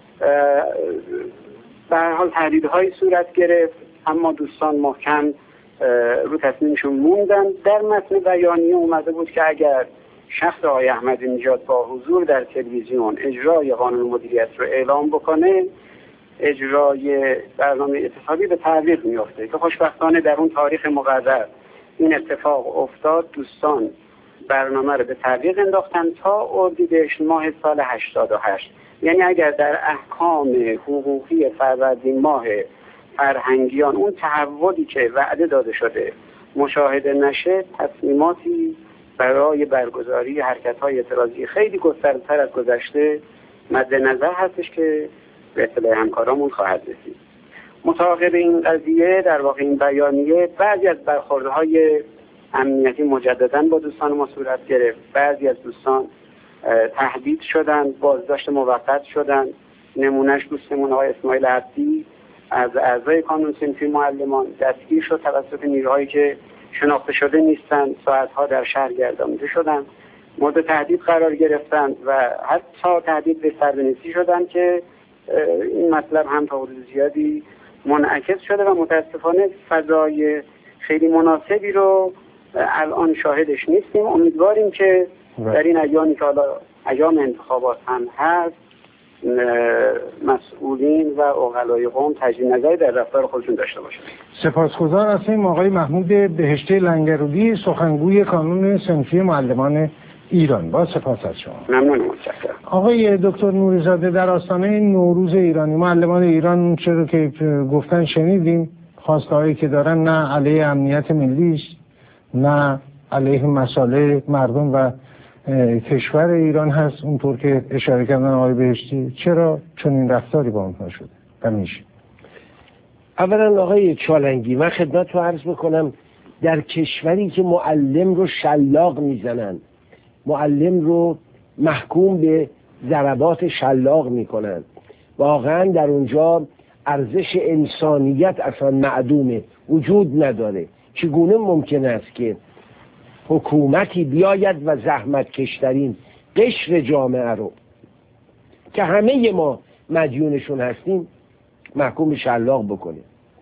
به هر حال تهدیدهایی صورت گرفت، اما دوستان محکم رو تصمیمشون موندن. در متن بیانیه اومده بود که اگر شخص آقای احمدی نژاد با حضور در تلویزیون اجرای قانون مدیریت رو اعلام بکنه، اجرای برنامه اتصالی به تعویق میفته که خوشبختانه در اون تاریخ مقرر این اتفاق افتاد. دوستان برنامه رو به تعویق انداختن تا اردیبهشت ماه سال هشتاد و هشت. یعنی اگر در احکام حقوقی فروردین ماه فرهنگیان اون تحولی که وعده داده شده مشاهده نشه، تصمیماتی برای برگزاری حرکت‌های اعتراضی خیلی گسترده‌تر از گذشته مد نظر هستش که به اطلاع همکارامون خواهد رسید. متعاقب این قضیه در واقع این بیانیه بعضی از برخوردهای امنیتی مجدداً با دوستان ما صورت گرفت. بعضی از دوستان تهدید شدن، بازداشت موقت شدن. نمونهش دوستمون آقای اسماعیل عبدی از اعضای کانون صنفی معلمان دستگیر شد توسط نیروهایی که شناخته شده نیستند، ساعتها در شهر گردانده شدند، مورد تهدید قرار گرفتند و حتی تهدید به سربنیسی شدند که این مطلب هم تا حدود زیادی منعکس شده و متاسفانه فضای خیلی مناسبی رو الان شاهدش نیستیم. امیدواریم که در این ایامی که حالا ایام انتخابات هم هست مسئولین و عقلای قوم تجدید نظری در رفتار خودشون داشته باشند. سپاسگزار هستیم آقای محمود بهشتی لنگرودی، سخنگوی کانون صنفی معلمان ایران. با سپاس از شما. ممنون، متشکرم. آقای دکتر نوری‌زاده، در آستانه نوروز ایرانی معلمان ایران چرا که گفتن شنیدیم، خواستهایی که دارن نه علیه امنیت ملی است نه علیه مصالح مردم و کشور ایران هست، اونطور که اشاره کردن آقای بهشتی. چرا چون این رفتاری با اونها شده؟ همیشه اولا آقای چالنگی، من خدمت رو عرض بکنم، در کشوری که معلم رو شلاق میزنن، معلم رو محکوم به ضربات شلاق میکنن، واقعا در اونجا ارزش انسانیت اصلا معدومه، وجود نداره. چگونه ممکن است که حکومتی بیاید و زحمت کشترین قشر جامعه رو که همه ما مدیونشون هستیم محکوم به شلاق بکنه؟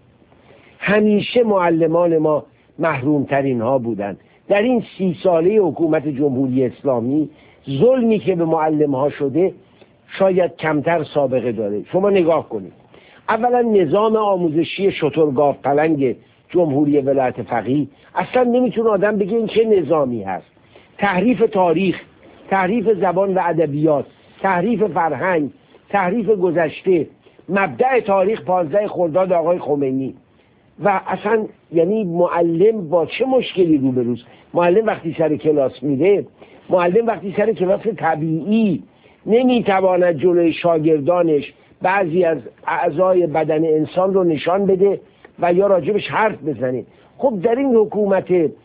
همیشه معلمان ما محروم ترین ها بودن. در این سی ساله حکومت جمهوری اسلامی ظلمی که به معلم ها شده شاید کمتر سابقه داره. شما نگاه کنید، اولا نظام آموزشی شترگاو پلنگ جمهوری ولایت فقیه، اصلا نمیتونه آدم بگه این چه نظامی هست. تحریف تاریخ، تحریف زبان و ادبیات، تحریف فرهنگ، تحریف گذشته، مبدأ تاریخ پانزده خرداد آقای خمینی. و اصلا یعنی معلم با چه مشکلی روبروست؟ معلم وقتی سر کلاس میره، معلم وقتی سر کلاس طبیعی نمیتواند جلوی شاگردانش بعضی از اعضای بدن انسان رو نشان بده و یا راجبش حرف بزنه. خب در این حکومت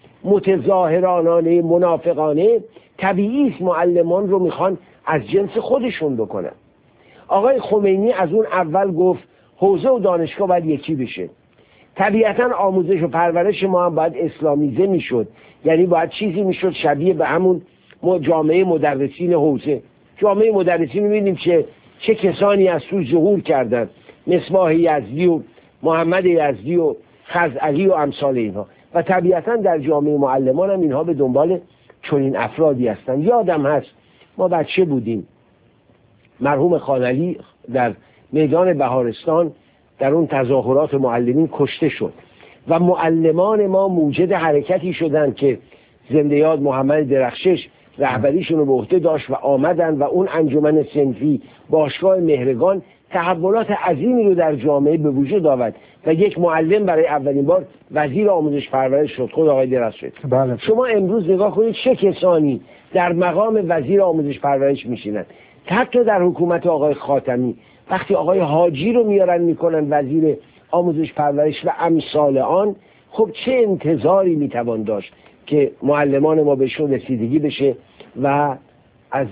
متظاهرانانه منافقانه طبیعی است معلمان رو میخوان از جنس خودشون بکنن. آقای خمینی از اون اول گفت حوزه و دانشگاه باید یکی بشه. طبیعتا آموزش و پرورش ما هم باید اسلامیزه میشد، یعنی باید چیزی میشد شبیه به همون جامعه مدرسین حوزه. جامعه مدرسین رو می‌بینیم که چه کسانی از توش ظهور کردند، مصباح یزدی و محمد یزدی و خزعلی و امثال اینها. و طبیعتا در جامعه معلمان هم اینها به دنبال چنین افرادی هستند. یادم هست ما بچه بودیم، مرحوم خانعلی در میدان بهارستان در اون تظاهرات معلمین کشته شد و معلمان ما موجد حرکتی شدند که زنده یاد محمد درخشش رهبریشون رو به عهده داشت و آمدن و اون انجمن صنفی باشگاه مهرگان تحولات عظیمی رو در جامعه به وجود آورد و یک معلم برای اولین بار وزیر آموزش پرورش شد، خود آقای درخشش. بله. شما امروز نگاه کنید چه کسانی در مقام وزیر آموزش پرورش میشینن. حتی در حکومت آقای خاتمی وقتی آقای حاجی رو میارن میکنن وزیر آموزش پرورش و امثال آن، خب چه انتظاری میتوان داشت که معلمان ما بهشون رسیدگی بشه و از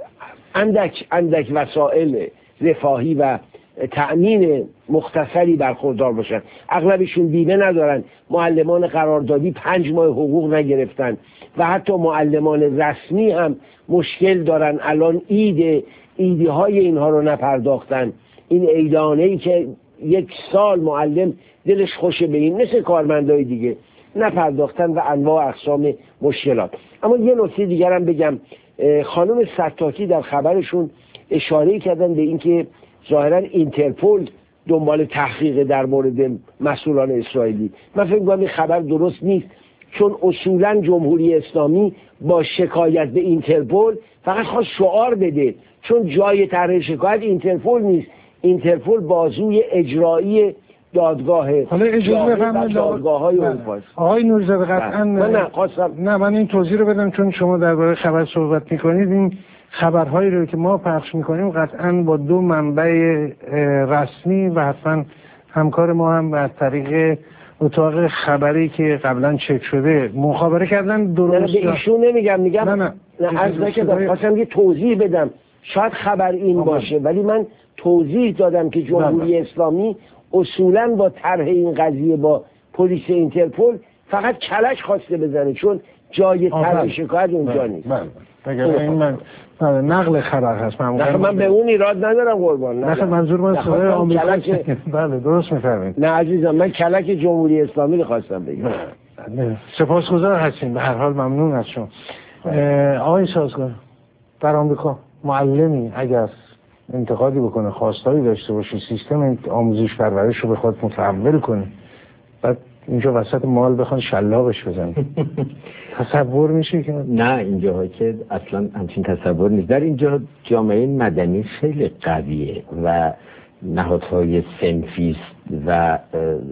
اندک اندک وسایل رفاهی و تأمین مختصری برخوردار باشن. اغلبشون بیمه ندارن، معلمان قراردادی پنج ماه حقوق نگرفتن و حتی معلمان رسمی هم مشکل دارن. الان عید ایدی های اینها رو نپرداختن. این عیدانه ای که یک سال معلم دلش خوشه به این، مثل کارمندای دیگه، نپرداختن و انواع اقسام مشکلات. اما یه نکته دیگر هم بگم، خانم ستاکی در خبرشون اشاره کردن به اینکه ظاهرا اینترپول دنبال تحقیق در مورد مسئولان اسرائیلی. من فکر می‌کنم این خبر درست نیست، چون اصولا جمهوری اسلامی با شکایت به اینترپول فقط خواست شعار بده، چون جای طرح شکایت اینترپول نیست. اینترپول بازوی اجرایی دادگاه، حالا اجازه بفرمایید دادگاه‌های اروپا. آقای نوری‌زاده قطعاً من نه خواستم نه من این توضیح رو بدم، چون شما درباره خبر صحبت می‌کنید. این خبرهایی رو که ما پخش می‌کنیم قطعاً با دو منبع رسمی و حتما همکار ما هم از طریق اتاق خبری که قبلا چک شده مخابره کردن. درست نه به ایشون نمیگم، میگم نه نه نه از نکردم، خواستم یه توضیح بدم. شاید خبر این آمد. باشه، ولی من توضیح دادم که جمهوری نه. اسلامی اصولا با طرح این قضیه با پلیس اینترپول فقط کلک خواسته بزنه، چون جای طرح شکایت اونجا نیست. بله این من نقل خبر هست. من من به اون ایراد ندارم قربان. نه منظور من صدای آمریکا. بله درست می‌فرمایید. نه عزیزم، من کلک جمهوری اسلامی رو خواستم بگم. سپاسگزار هستیم، به هر حال ممنون از شما. آقای سازگار، در آمریکا معلمی اگر انتقادی بکنه، خواستاری داشته باشه، سیستم آموزش پرورش رو بخواد متحول کنه، بعد اینجا وسط مال بخوان شلاقش بزنن. تصور میشه که نه اینجاها که اصلا همچین تصور نیست. در اینجا جامعه مدنی خیلی قویه و نهادهای صنفی و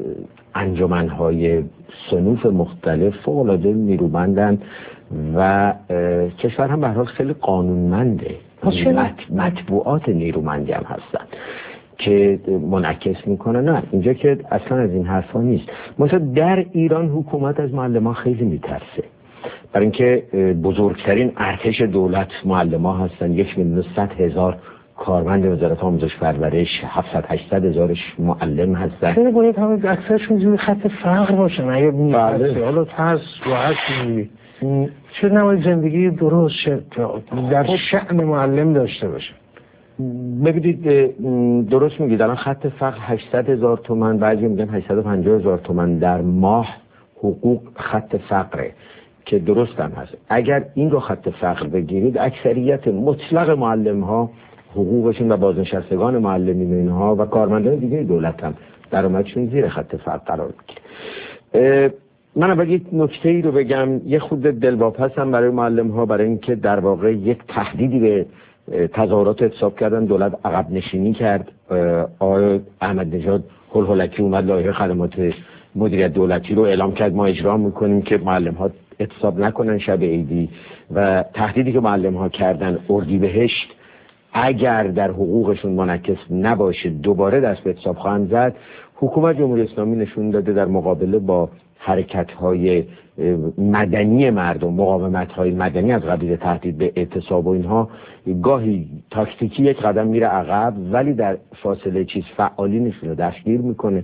انجمنهای صنوف مختلف فوق‌العاده نیرومندن و کشور هم به هر حال خیلی قانونمنده. مط... مطبوعات نیرومندی هم هستن که منعکس میکنه. نه اینجا که اصلا از این حرفا نیست. مثلا در ایران حکومت از معلمان خیلی میترسه، برای اینکه بزرگترین ارتش دولت معلمان هستن. یک میلیون و صد هزار کارمند وزارت آموزش پرورش، هفتصد هشتصد هزارش معلم هستن. چرا باید همه اکثرشون زیر خط فقر باشن؟ اگه بله. حالا ترس راحت میگی چرا نباید زندگی درست در شأن معلم داشته باشه؟ ببینید درست میگید الان خط فقر هشتصد هزار تومان، بعضی میگن هشتصد و پنجاه هزار تومان در ماه حقوق خط فقره که درست هم هست. اگر این رو خط فقر بگیرید اکثریت مطلق معلم ها حقوقشون و بازنشستگان معلمین اینها و کارمندان دیگه دولت هم درآمدشون زیر خط فقر قرار میگیره. من اول یک نکته ای رو بگم، یه خود دلواپسم برای معلم ها، برای اینکه در واقع یک تهدیدی به تظاهرات اعتصاب کردن. دولت عقب نشینی کرد. آقای احمد نژاد هول هولکی اومد لایحه خدمات مدیریت دولتی رو اعلام کرد ما اجرا میکنیم که معلم ها اعتصاب نکنن شب عیدی، و تهدیدی که معلم ها کردن اردیبهشت اگر در حقوقشون منعکس نباشه دوباره دست به اعتصاب خواهند زد. حکومت جمهوری اسلامی نشون داده در مقابله با حرکت‌های مدنی مردم، مقاومت‌های مدنی از قبیل تهدید به اعتصاب و اینها، گاهی تاکتیکی یک قدم میره عقب ولی در فاصله چیز فعالینشون رو دستگیر میکنه،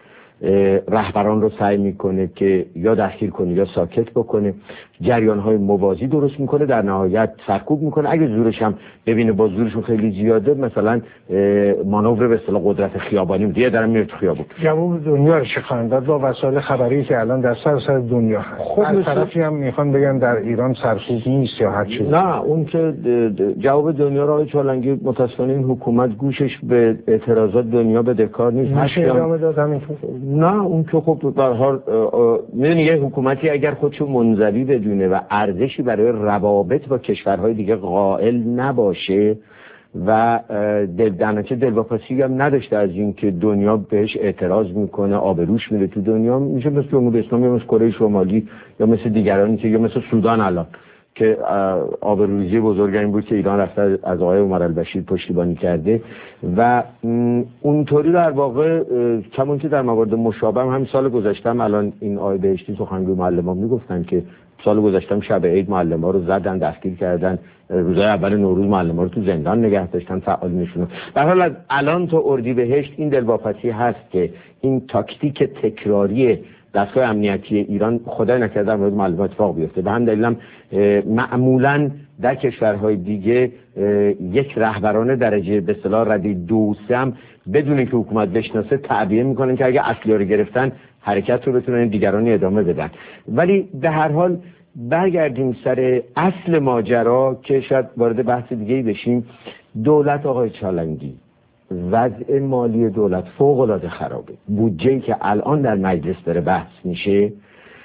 رهبران رو سعی میکنه که یا دستگیر کنه یا ساکت بکنه، جریان‌های موازی درست میکنه، در نهایت سرکوب میکنه. اگه زورش هم ببینه با زورشون خیلی زیاده، مثلا مانور به اصطلاح قدرت خیابانی دیگه دارن میره تو خیابون. جواب دنیا رو شکاند داد با وسایل خبری که الان در سراسر دنیا هست. خب از طرفی هم میخوان بگن در ایران سرکوب نیست یا هر چیز. نه اون که جواب دنیا رو آقای چالنگی متاسفانه این حکومت گوشش به اعتراضات دنیا بدهکار نیست. میشه ادامه داد همینطور؟ نه اون که خب به هر حال میدونی یه حکومتی اگر خودشو منزوی بدونه و ارزشی برای روابط با کشورهای دیگه قائل نباشه و دل دهنچه دلواپسی هم نداشته از این که دنیا بهش اعتراض میکنه، آبروش میره تو دنیا، میشه مثل جمهوری اسلامی یا مثل کره شمالی یا مثل دیگرانی که یا مثل سودان الان که آبروریزی بزرگ این بود که ایران رفته از آقای عمر البشیر پشتیبانی کرده و اونطوری در واقع کمون که در موارد مشابه هم همین سال گذشتم الان این آقای بهشتی سخنگوی معلمان میگفتن که سال گذشتم شب عید معلم‌ها رو زدن، دستگیر کردن، روزهای اول نوروز معلم‌ها رو تو زندان نگه داشتن، فعالینشون. در حال از الان تا اردیبهشت این دلواپسی هست که این تاکتیک تکراری دستگاه امنیتی ایران خدای نکرده در مورد معلمان اتفاق بیفته. به همین دلیل هم معمولاً در کشورهای دیگه یک رهبران درجه به اصطلاح رده دو سه هم بدون اینکه حکومت بشناسه تعبیه میکنن که اگه اصلی رو گرفتن حرکت رو بتونن دیگرانی ادامه بدن. ولی به هر حال برگردیم سر اصل ماجرا که شاید وارد بحث دیگه‌ای بشیم. دولت آقای چالنگی، وضع مالی دولت فوق العاده خرابه. بودجه‌ای که الان در مجلس داره بحث میشه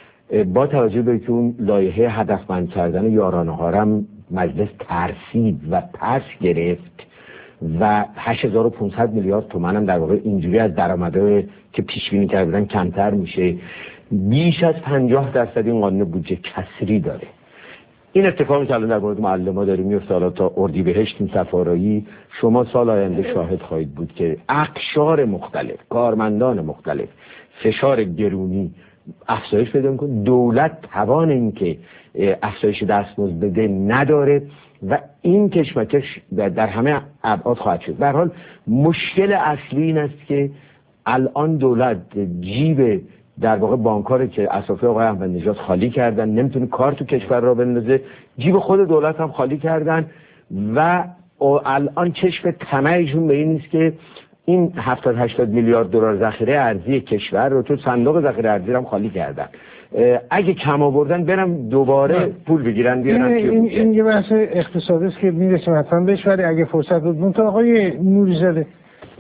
با توجه به که اون لایحه هدفمند کردن یارانه ها هم مجلس ترسید و پس گرفت و هشت هزار و پانصد میلیارد تومان هم در واقع اینجوری از درآمدهای که پیش بینی کرده بودن کمتر میشه. بیش از پنجاه درصد این قانون بودجه کسری داره. این اتفاقی که الان در مورد معلم‌ها داره میفته حالا تا اردیبهشت این سفارایی، شما سال آینده شاهد خواهید بود که اقشار مختلف، کارمندان مختلف، فشار گرونی افزایش پیدا میکنه. دولت توان این که افزایش دستمزد بده نداره و این کشمکش در همه ابعاد خواهد شد. به هر حال مشکل اصلی این است که الان دولت جیب در واقع بانک‌ها که اطراف آقای احمد نژاد خالی کردن، نمیتونه کار تو کشور را بندازه، جیب خود دولت هم خالی کردن و الان چشم طمعشون به این نیست که این هفتاد هشتاد میلیارد دلار ذخیره ارزی کشور رو تو صندوق ذخیره ارزی هم خالی کردن. اگه کم آوردن برم دوباره پول بگیرن بیارن. این, این, این یه بحث اقتصادی است که میرسیم حتما بهش، ولی اگه فرصت بود. منتها آقای نوری‌زاده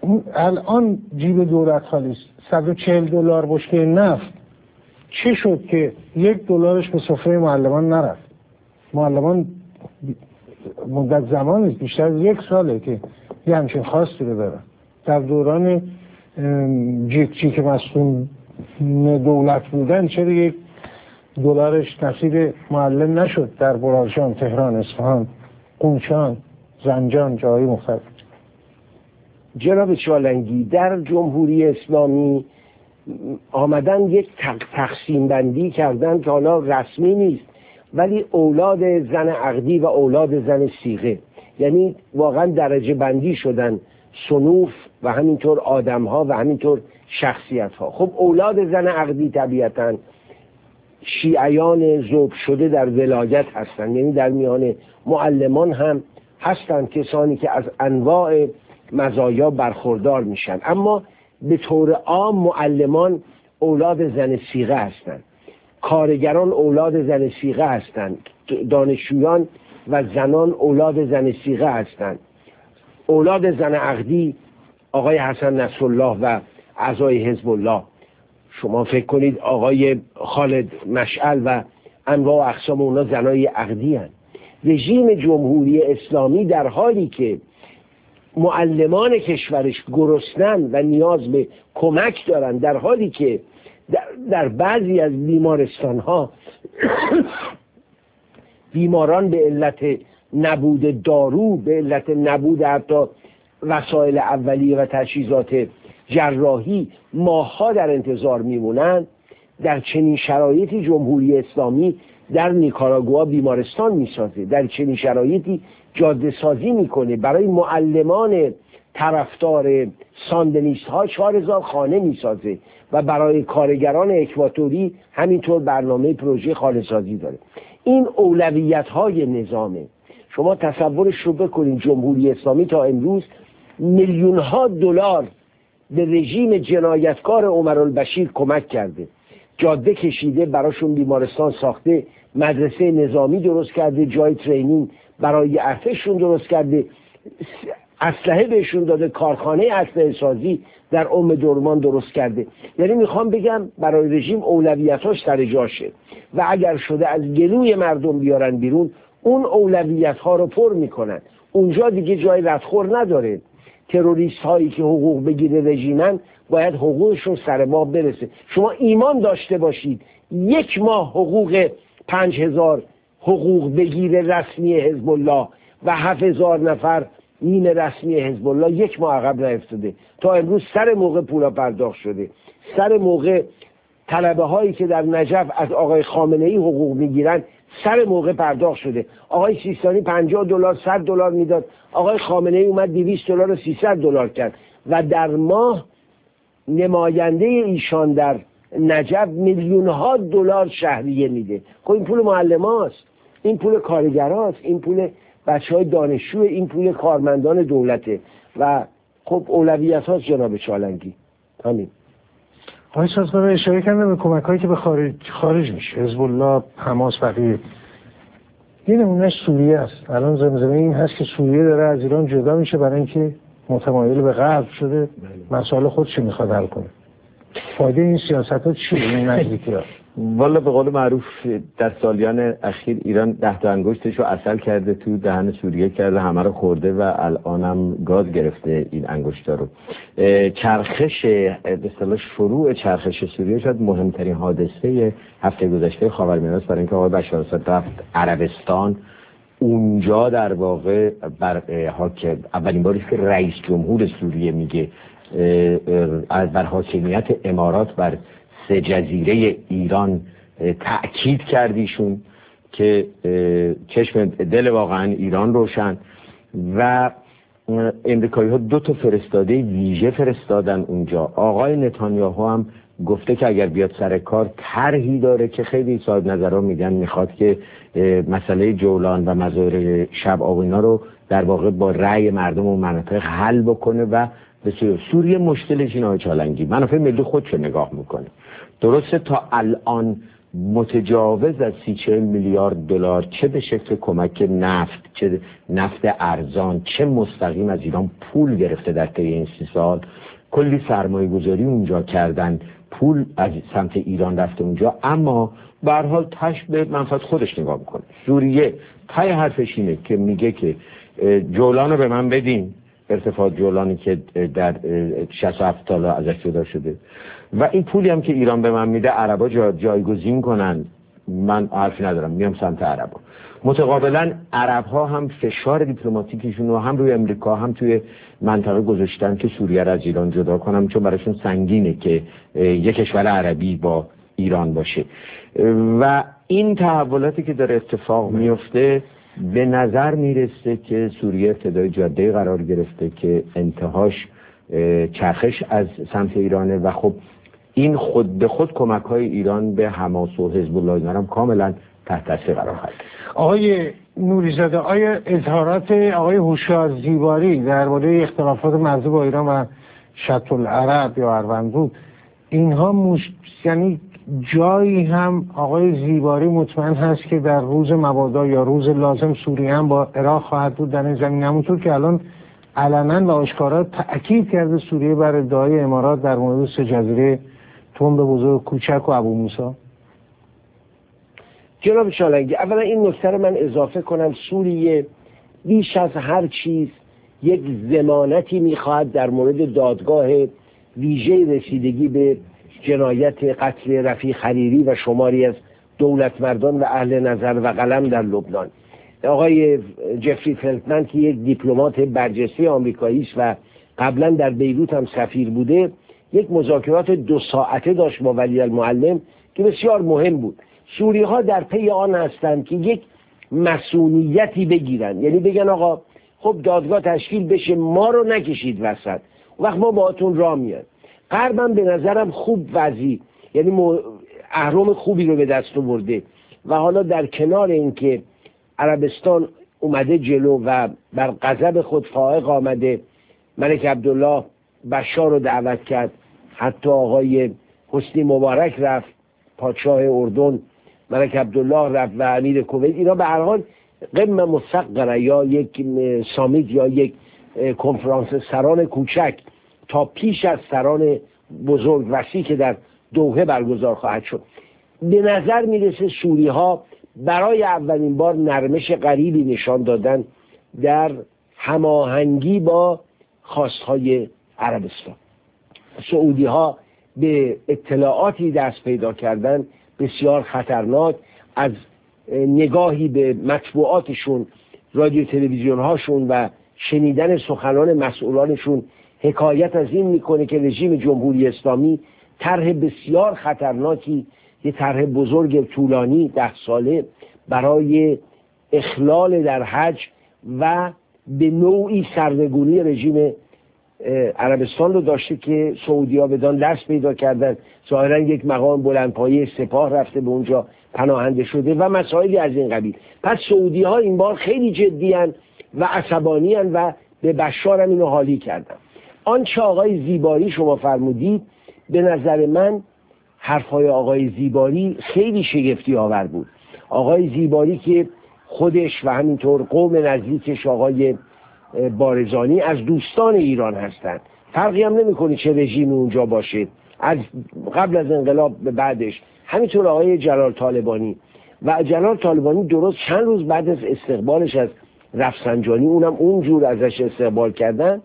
الان جیب دولت خالی است. صد و چهل دلار بشکه نفت چه شد که یک دلارش به سفره معلمان نرفت؟ معلمان مدت زمانی است، بیشتر از یک ساله که یه همچین خواستی رو دارن. در دوران جیکچی که مسئول دولت بودن چرا یک دلارش نصیب معلم نشد در برازجان، تهران، اصفهان، قونچان، زنجان، جایی مختلف؟ جناب چالنگی، در جمهوری اسلامی آمدن یک تقسیم بندی کردن که حالا رسمی نیست، ولی اولاد زن عقدی و اولاد زن صیغه، یعنی واقعا درجه بندی شدن صنوف و همینطور آدم ها و همینطور شخصیت ها. خب اولاد زن عقدی طبیعتاً شیعیان ذوب شده در ولایت هستند، یعنی در میان معلمان هم هستند کسانی که از انواع مزایا برخوردار میشن، اما به طور عام معلمان اولاد زن صیغه هستند، کارگران اولاد زن صیغه هستند، دانشجویان و زنان اولاد زن صیغه هستند. اولاد زن عقدی آقای حسن نصرالله و اعضای حزب الله. شما فکر کنید آقای خالد مشعل و انواع و اقسام اونا زنای عقدی هستند. رژیم جمهوری اسلامی در حالی که معلمان کشورش گرسنن و نیاز به کمک دارن، در حالی که در, در بعضی از بیمارستان ها بیماران به علت نبود دارو، به علت نبود حتی وسایل اولیه و تجهیزات جراحی ماه‌ها در انتظار میمونن، در چنین شرایطی جمهوری اسلامی در نیکاراگوآ بیمارستان میسازه، در چنین شرایطی جاده سازی میکنه، برای معلمان طرفدار ساندنیست ها چهار هزار خانه میسازه و برای کارگران اکواتوری همینطور برنامه پروژه خانه سازی داره. این اولویت های نظامه. شما تصورش رو بکنید، جمهوری اسلامی تا امروز میلیون ها دلار به رژیم جنایتکار عمرالبشیر کمک کرده، جاده کشیده، براشون بیمارستان ساخته، مدرسه نظامی درست کرده، جای ترینینگ برای ارتششون درست کرده، اسلحه بهشون داده، کارخانه اسلحه سازی در ام درمان درست کرده. یعنی میخوام بگم برای رژیم اولویتاش سر جاشه و اگر شده از گلوی مردم بیارن بیرون، اون اولویت ها رو پر میکنن. اونجا دیگه جای ردخور نداره. تروریست هایی که حقوق بگیره رژیمن باید حقوقشون سر ماه برسه. شما ایمان داشته باشید یک ماه حقوق پنج هزار حقوق بگیره رسمی حزب الله و هفت هزار نفر نیمه رسمی حزب الله یک ماه عقب نیفتاده. تا امروز سر موقع پولا پرداخت شده، سر موقع طلبه هایی که در نجف از آقای خامنه ای حقوق میگیرن سر موقع پرداخت شده. آقای سیستانی پنجاه دلار صد دلار میداد، آقای خامنه ای اومد دویست دلار و سیصد دلار کرد و در ماه نماینده ایشان در نجف میلیون ها دلار شهریه میده. خب این پول معلماست، این پول کارگراست، این پول بچهای دانشجو، این پول کارمندان دولته و خب اولویت هاست. جناب چالنگی همین. آقای سازمان اشاره کردن به کمک هایی که به خارج, خارج میشه، حزب الله، حماس، بقیه. این نمونهش سوریه است. الان زمزمه این هست که سوریه داره از ایران جدا میشه برای اینکه متمایل به غرب شده، مسائل خودش میخواد حل کنه. فایده این سیاست ها چیه این نزدیکی ها؟ والا به قول معروف در سالیان اخیر ایران ده تا انگشتش رو عسل کرده تو دهن سوریه کرده، همه رو خورده و الانم گاز گرفته این انگشتا رو. چرخش به اصطلاح شروع چرخش سوریه شاید مهمترین حادثه هفته گذشته خاورمیانه است، برای اینکه آقای بشار الاسد رفت عربستان، اونجا در واقع بر حاکم اولین باری که رئیس جمهور سوریه میگه از بر حاکمیت امارات بر سه جزیره ایران تأکید کردیشون که چشم دل واقعا ایران روشن و امریکایی ها دو تا فرستاده ویژه فرستادن اونجا. آقای نتانیاهو هم گفته که اگر بیاد سر کار طرحی داره که خیلی صاحب نظرها میگن میخواد که مسئله جولان و مزارع شب آب اینا رو در واقع با رأی مردم و مناطق حل بکنه و به سوریه مشکلش این. آقای چالنگی منافع ملی خودشو نگاه میکنه. درسته تا الان متجاوز از سی چهل میلیارد دلار، چه به شکل کمک نفت، چه نفت ارزان، چه مستقیم از ایران پول گرفته در طی این سی سال. کلی سرمایه گذاری اونجا کردن، پول از سمت ایران رفته اونجا، اما به هر حال تش به منفعت خودش نگاه میکنه. سوریه پای حرفش اینه که میگه که جولان رو به من بدین، ارتفاع جولانی که در شصت و هفت سال ازش جدا شده، و این پولی هم که ایران به من میده عربا جا جایگزین کنن، من حرفی ندارم، میام سمت عربا. متقابلا عرب ها هم فشار دیپلماتیکشون رو هم روی امریکا هم توی منطقه گذاشتن که سوریه را از ایران جدا کنن، چون براشون سنگینه که یک کشور عربی با ایران باشه. و این تحولاتی که داره اتفاق میفته به نظر میرسه که سوریه ابتدای جاده قرار گرفته که انتهاش چرخش از سمت ایرانه، و خب این خود به خود کمک های ایران به حماس و حزب الله هم کاملا تحت تاثیر قرار خواهد. آقای نوریزاده، آیا اظهارات آقای هوشیار زیباری درباره اختلافات مرزی با ایران و شط العرب یا اروندرود، اینها مش... یعنی جایی هم آقای زیباری مطمئن هست که در روز مبادا یا روز لازم سوریه هم با عراق خواهد بود در این زمین، همونطور که الان علنا و آشکارا تأکید کرده سوریه بر ادعای امارات در مورد سه جزیره تنب بزرگ کوچک و ابو موسی؟ جناب شالنگی، اولا این نکته رو من اضافه کنم، سوریه بیش از هر چیز یک ضمانتی میخواهد در مورد دادگاه ویژه رسیدگی به جنایت قتل رفیق حریری و شماری از دولتمردان و اهل نظر و قلم در لبنان. آقای جفری فلتمن که یک دیپلمات برجسته آمریکایی است و قبلا در بیروت هم سفیر بوده، یک مذاکرات دو ساعته داشت با ولی المعلم که بسیار مهم بود. سوری ها در پی آن هستند که یک مسئولیتی بگیرن، یعنی بگن آقا خب دادگاه تشکیل بشه، ما رو نکشید وسط، وقت ما باهاتون راه میاد. غربم به نظرم خوب وضعی، یعنی اهرم خوبی رو به دست آورده و حالا در کنار اینکه عربستان اومده جلو و بر غضب خود فائق آمده، ملک عبدالله بشار رو دعوت کرد، حتی آقای حسنی مبارک رفت، پادشاه اردن، ملک عبدالله رفت و امیر کویت، اینا به هر حال قمه مصغره یا یک سامیت یا یک کنفرانس سران کوچک تا پیش از سران بزرگ وسیع که در دوحه برگزار خواهد شد. به نظر میرسه سوری ها برای اولین بار نرمش غریبی نشان دادن در هماهنگی با خواستهای عربستان. سعودی ها به اطلاعاتی دست پیدا کردن بسیار خطرناک، از نگاهی به مطبوعاتشون، رادیو تلویزیون هاشون و شنیدن سخنان مسئولانشون حکایت از این میکنه که رژیم جمهوری اسلامی طرح بسیار خطرناکی، یه طرح بزرگ طولانی ده ساله برای اخلال در حج و به نوعی سرنگونی رژیم عربستان رو داشته که سعودی ها بدان دست پیدا کردن. ظاهرا یک مقام بلندپایه سپاه رفته به اونجا پناهنده شده و مسائلی از این قبیل. پس سعودی ها این بار خیلی جدی هن و عصبانی هن و به بشار هم اینو حالی کردن. آنچه آقای زیباری شما فرمودید، به نظر من حرفای آقای زیباری خیلی شگفتی آور بود. آقای زیباری که خودش و همینطور قوم نزدیکش آقای بارزانی از دوستان ایران هستند، فرقی هم نمی‌کنه چه رژیم اونجا باشه، از قبل از انقلاب به بعدش، همینطور آقای جلال طالبانی و جلال طالبانی درست چند روز بعد از استقبالش از رفسنجانی، اونم اونجور ازش استقبال کردن،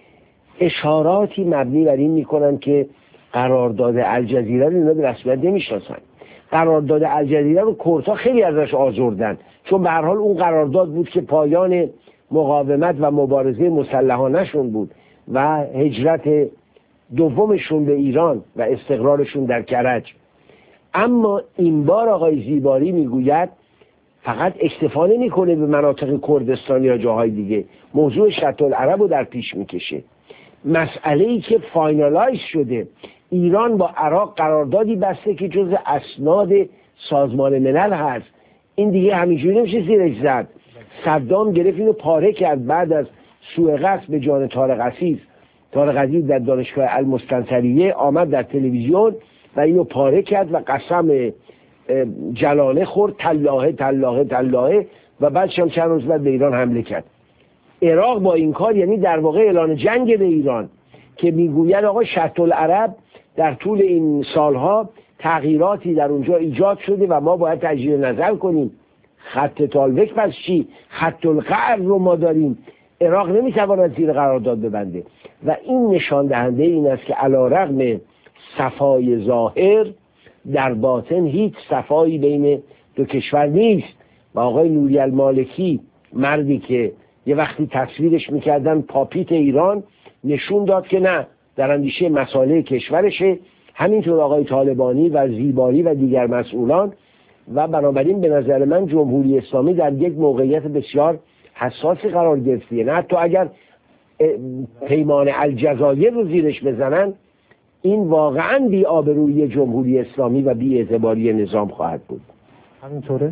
اشاراتی مبنی بر این میکنن که قرارداد الجزیره رو اینا به رسمیت نمیشناسن. قرارداد الجزیره رو کردها خیلی ازش آزردن، چون به هر حال اون قرارداد بود که پایان مقاومت و مبارزه مسلحانه‌شون بود و هجرت دومشون به ایران و استقرارشون در کرج. اما این بار آقای زیباری میگوید فقط اکتفا نمی‌کنه به مناطق کردستان یا جاهای دیگه، موضوع شط العرب رو در پیش میکشه. مسئله‌ای که فاینالایز شده، ایران با عراق قراردادی بسته که جز اسناد سازمان ملل هست، این دیگه همینجوری نمیشه زیرش زد. صدام گرفت اینو پاره کرد بعد از سوء قصد به جان طارق عزیز. طارق عزیز در دانشگاه المستنصریه آمد در تلویزیون و اینو پاره کرد و قسم جلانه خورد، تلاهه تلاهه تلاهه و بعدش هم چند روز بعد به ایران حمله کرد. عراق با این کار یعنی در واقع اعلان جنگ به ایران که میگوید آقا شط العرب در طول این سالها تغییراتی در اونجا ایجاد شده و ما باید تجدید نظر کنیم. خط تالوک پس چی؟ خط القعر رو ما داریم. عراق نمیتواند زیر قرارداد ببنده و این نشان دهنده این است که علیرغم صفای ظاهر در باطن هیچ صفایی بین دو کشور نیست. و آقای نوری المالکی، مردی که یه وقتی تصویرش میکردن پاپیت ایران، نشون داد که نه، در اندیشه مسائل کشورشه. همینطور آقای طالبانی و زیبایی و دیگر مسئولان. و بنابراین به نظر من جمهوری اسلامی در یک موقعیت بسیار حساسی قرار گرفته. نه حتی اگر پیمان الجزایر رو زیرش بزنن، این واقعا بی آبرویی جمهوری اسلامی و بی اعتباری نظام خواهد بود. همینطوره؟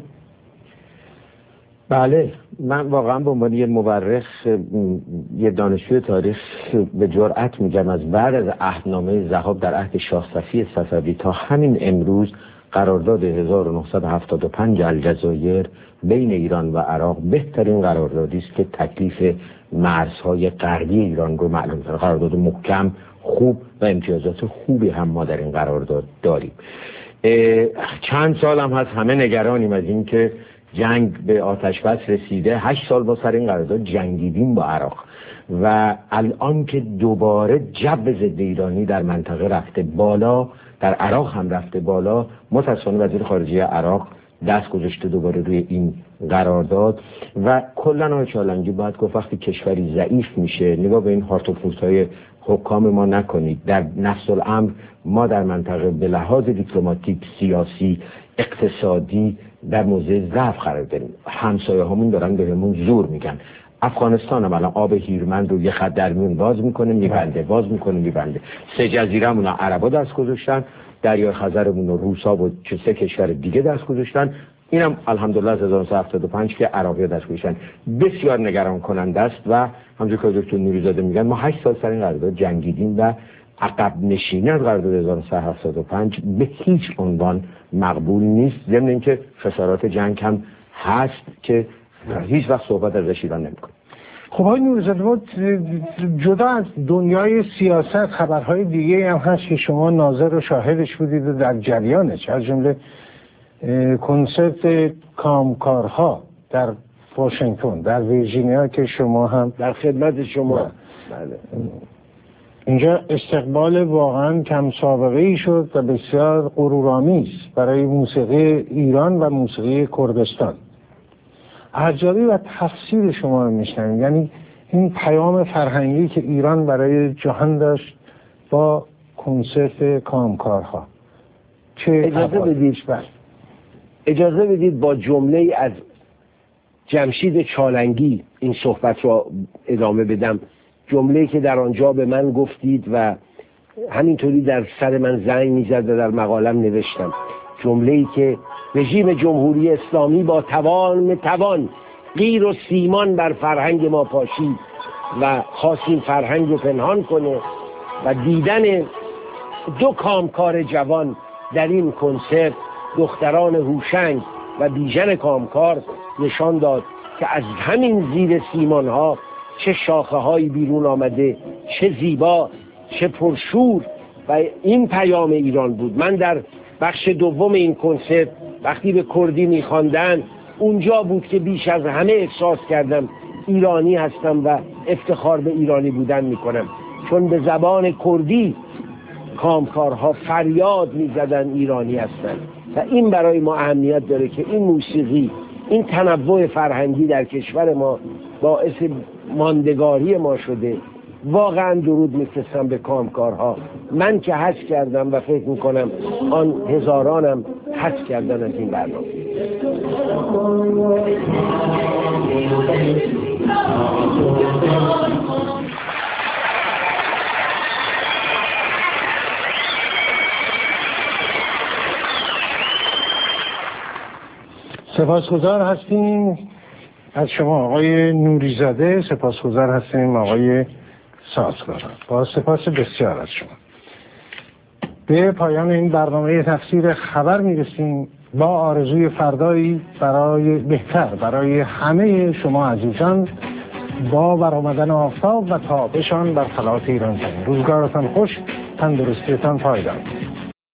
بله، من واقعا به عنوان یه مورخ، یه دانشجوی تاریخ به جرئت میگم از بعد از عهدنامه ذهاب در عهد شاه صفی صفوی تا همین امروز قرارداد هزار و نهصد و هفتاد و پنج الجزایر بین ایران و عراق بهترین قراردادی است که تکلیف مرزهای غربی ایران رو معلوم کنه. قرارداد محکم، خوب و امتیازات خوبی هم ما در این قرارداد داریم. چند سال هم هست همه نگرانیم از این که جنگ به آتش بس رسیده. هشت سال با سر این قرارداد جنگیدیم با عراق و الان که دوباره جو ضد ایرانی در منطقه رفته بالا، در عراق هم رفته بالا، متأسفانه وزیر خارجه عراق دست گذاشته دوباره روی این قرارداد و کلا آقای چالنجی باید گفت وقتی کشوری ضعیف میشه نگاه به این هارت و پورت‌های حکام ما نکنید. در نفس الامر ما در منطقه به لحاظ دیپلماتیک، سیاسی، اقتصادی در موضع ضعف قرار داریم. همسایه همون دارن بهمون زور میگن. افغانستان هم الان آب هیرمند رو یه خط در میون باز میکنه میبنده، باز میکنه میبنده. سه جزیره همون عربا دست گذاشتن، دریای خزرمون رو روسا و چه سه کشور دیگه دست گذاشتن. اینم الحمدلله از هزار و نهصد و هفتاد و پنج که عراقی دست گذاشتن. بسیار نگران کننده است و همونجوری که دکتر نوریزاده میگن ما هشت سال سر این قرارداد جنگیدیم و عقب نشینی از قرارداد هزار و نهصد و هفتاد و پنج به هیچ عنوان مقبول نیست. ضمن اینکه خسارات جنگ هم هست که هیچ وقت صحبت ازش ایران نمیکنه. خب آقای نوریزاده، ما جدا از دنیای سیاست خبرهای دیگه هم هست که شما ناظر و شاهدش بودید و در جریانش، از جمله کنسرت کامکارها در واشنگتن، در ویرجینیا که شما هم در خدمت شما. بله. اینجا استقبال واقعا کم سابقه ای شد و بسیار غرورآمیز برای موسیقی ایران و موسیقی کردستان. ارزیابی و تفسیر شما رو میشنویم، یعنی این پیام فرهنگی که ایران برای جهان داشت با کنسرت کامکارها. چه اجازه بدید اجازه بدید با جمله از جمشید چالنگی این صحبت رو ادامه بدم. جمله‌ای که در آنجا به من گفتید و همینطوری در سر من زنگ می‌زد و در مقالم نوشتم. جمله‌ای که رژیم جمهوری اسلامی با توان توان غیر و سیمان بر فرهنگ ما پاشید و خواست این فرهنگ رو پنهان کنه و دیدن دو کامکار جوان در این کنسرت، دختران هوشنگ و بیژن کامکار، نشان داد که از همین زیر سیمان ها چه شاخه هایی بیرون آمده، چه زیبا، چه پرشور. و این پیام ایران بود. من در بخش دوم این کنسرت وقتی به کردی میخواندن، اونجا بود که بیش از همه احساس کردم ایرانی هستم و افتخار به ایرانی بودن میکنم، چون به زبان کردی کامکارها فریاد میزدن ایرانی هستن. و این برای ما اهمیت داره که این موسیقی، این تنوع فرهنگی در کشور ما باعث ماندگاری ما شده. واقعا درود میفرستم به کامکارها. من که حس کردم و فکر میکنم آن هزارانم حس کردن از این برنامه. سپاسگزار هستیم از شما آقای نوریزاده، سپاسگزار هستیم آقای سازگاران. با سپاس بسیار از شما به پایان این برنامه تفسیر خبر میرسیم با آرزوی فردایی برای بهتر برای همه شما عزیزان با برآمدن آفتاب و تابشان بر فلات ایران زمین. روزگارتان خوش، تندرستیتان پایدار.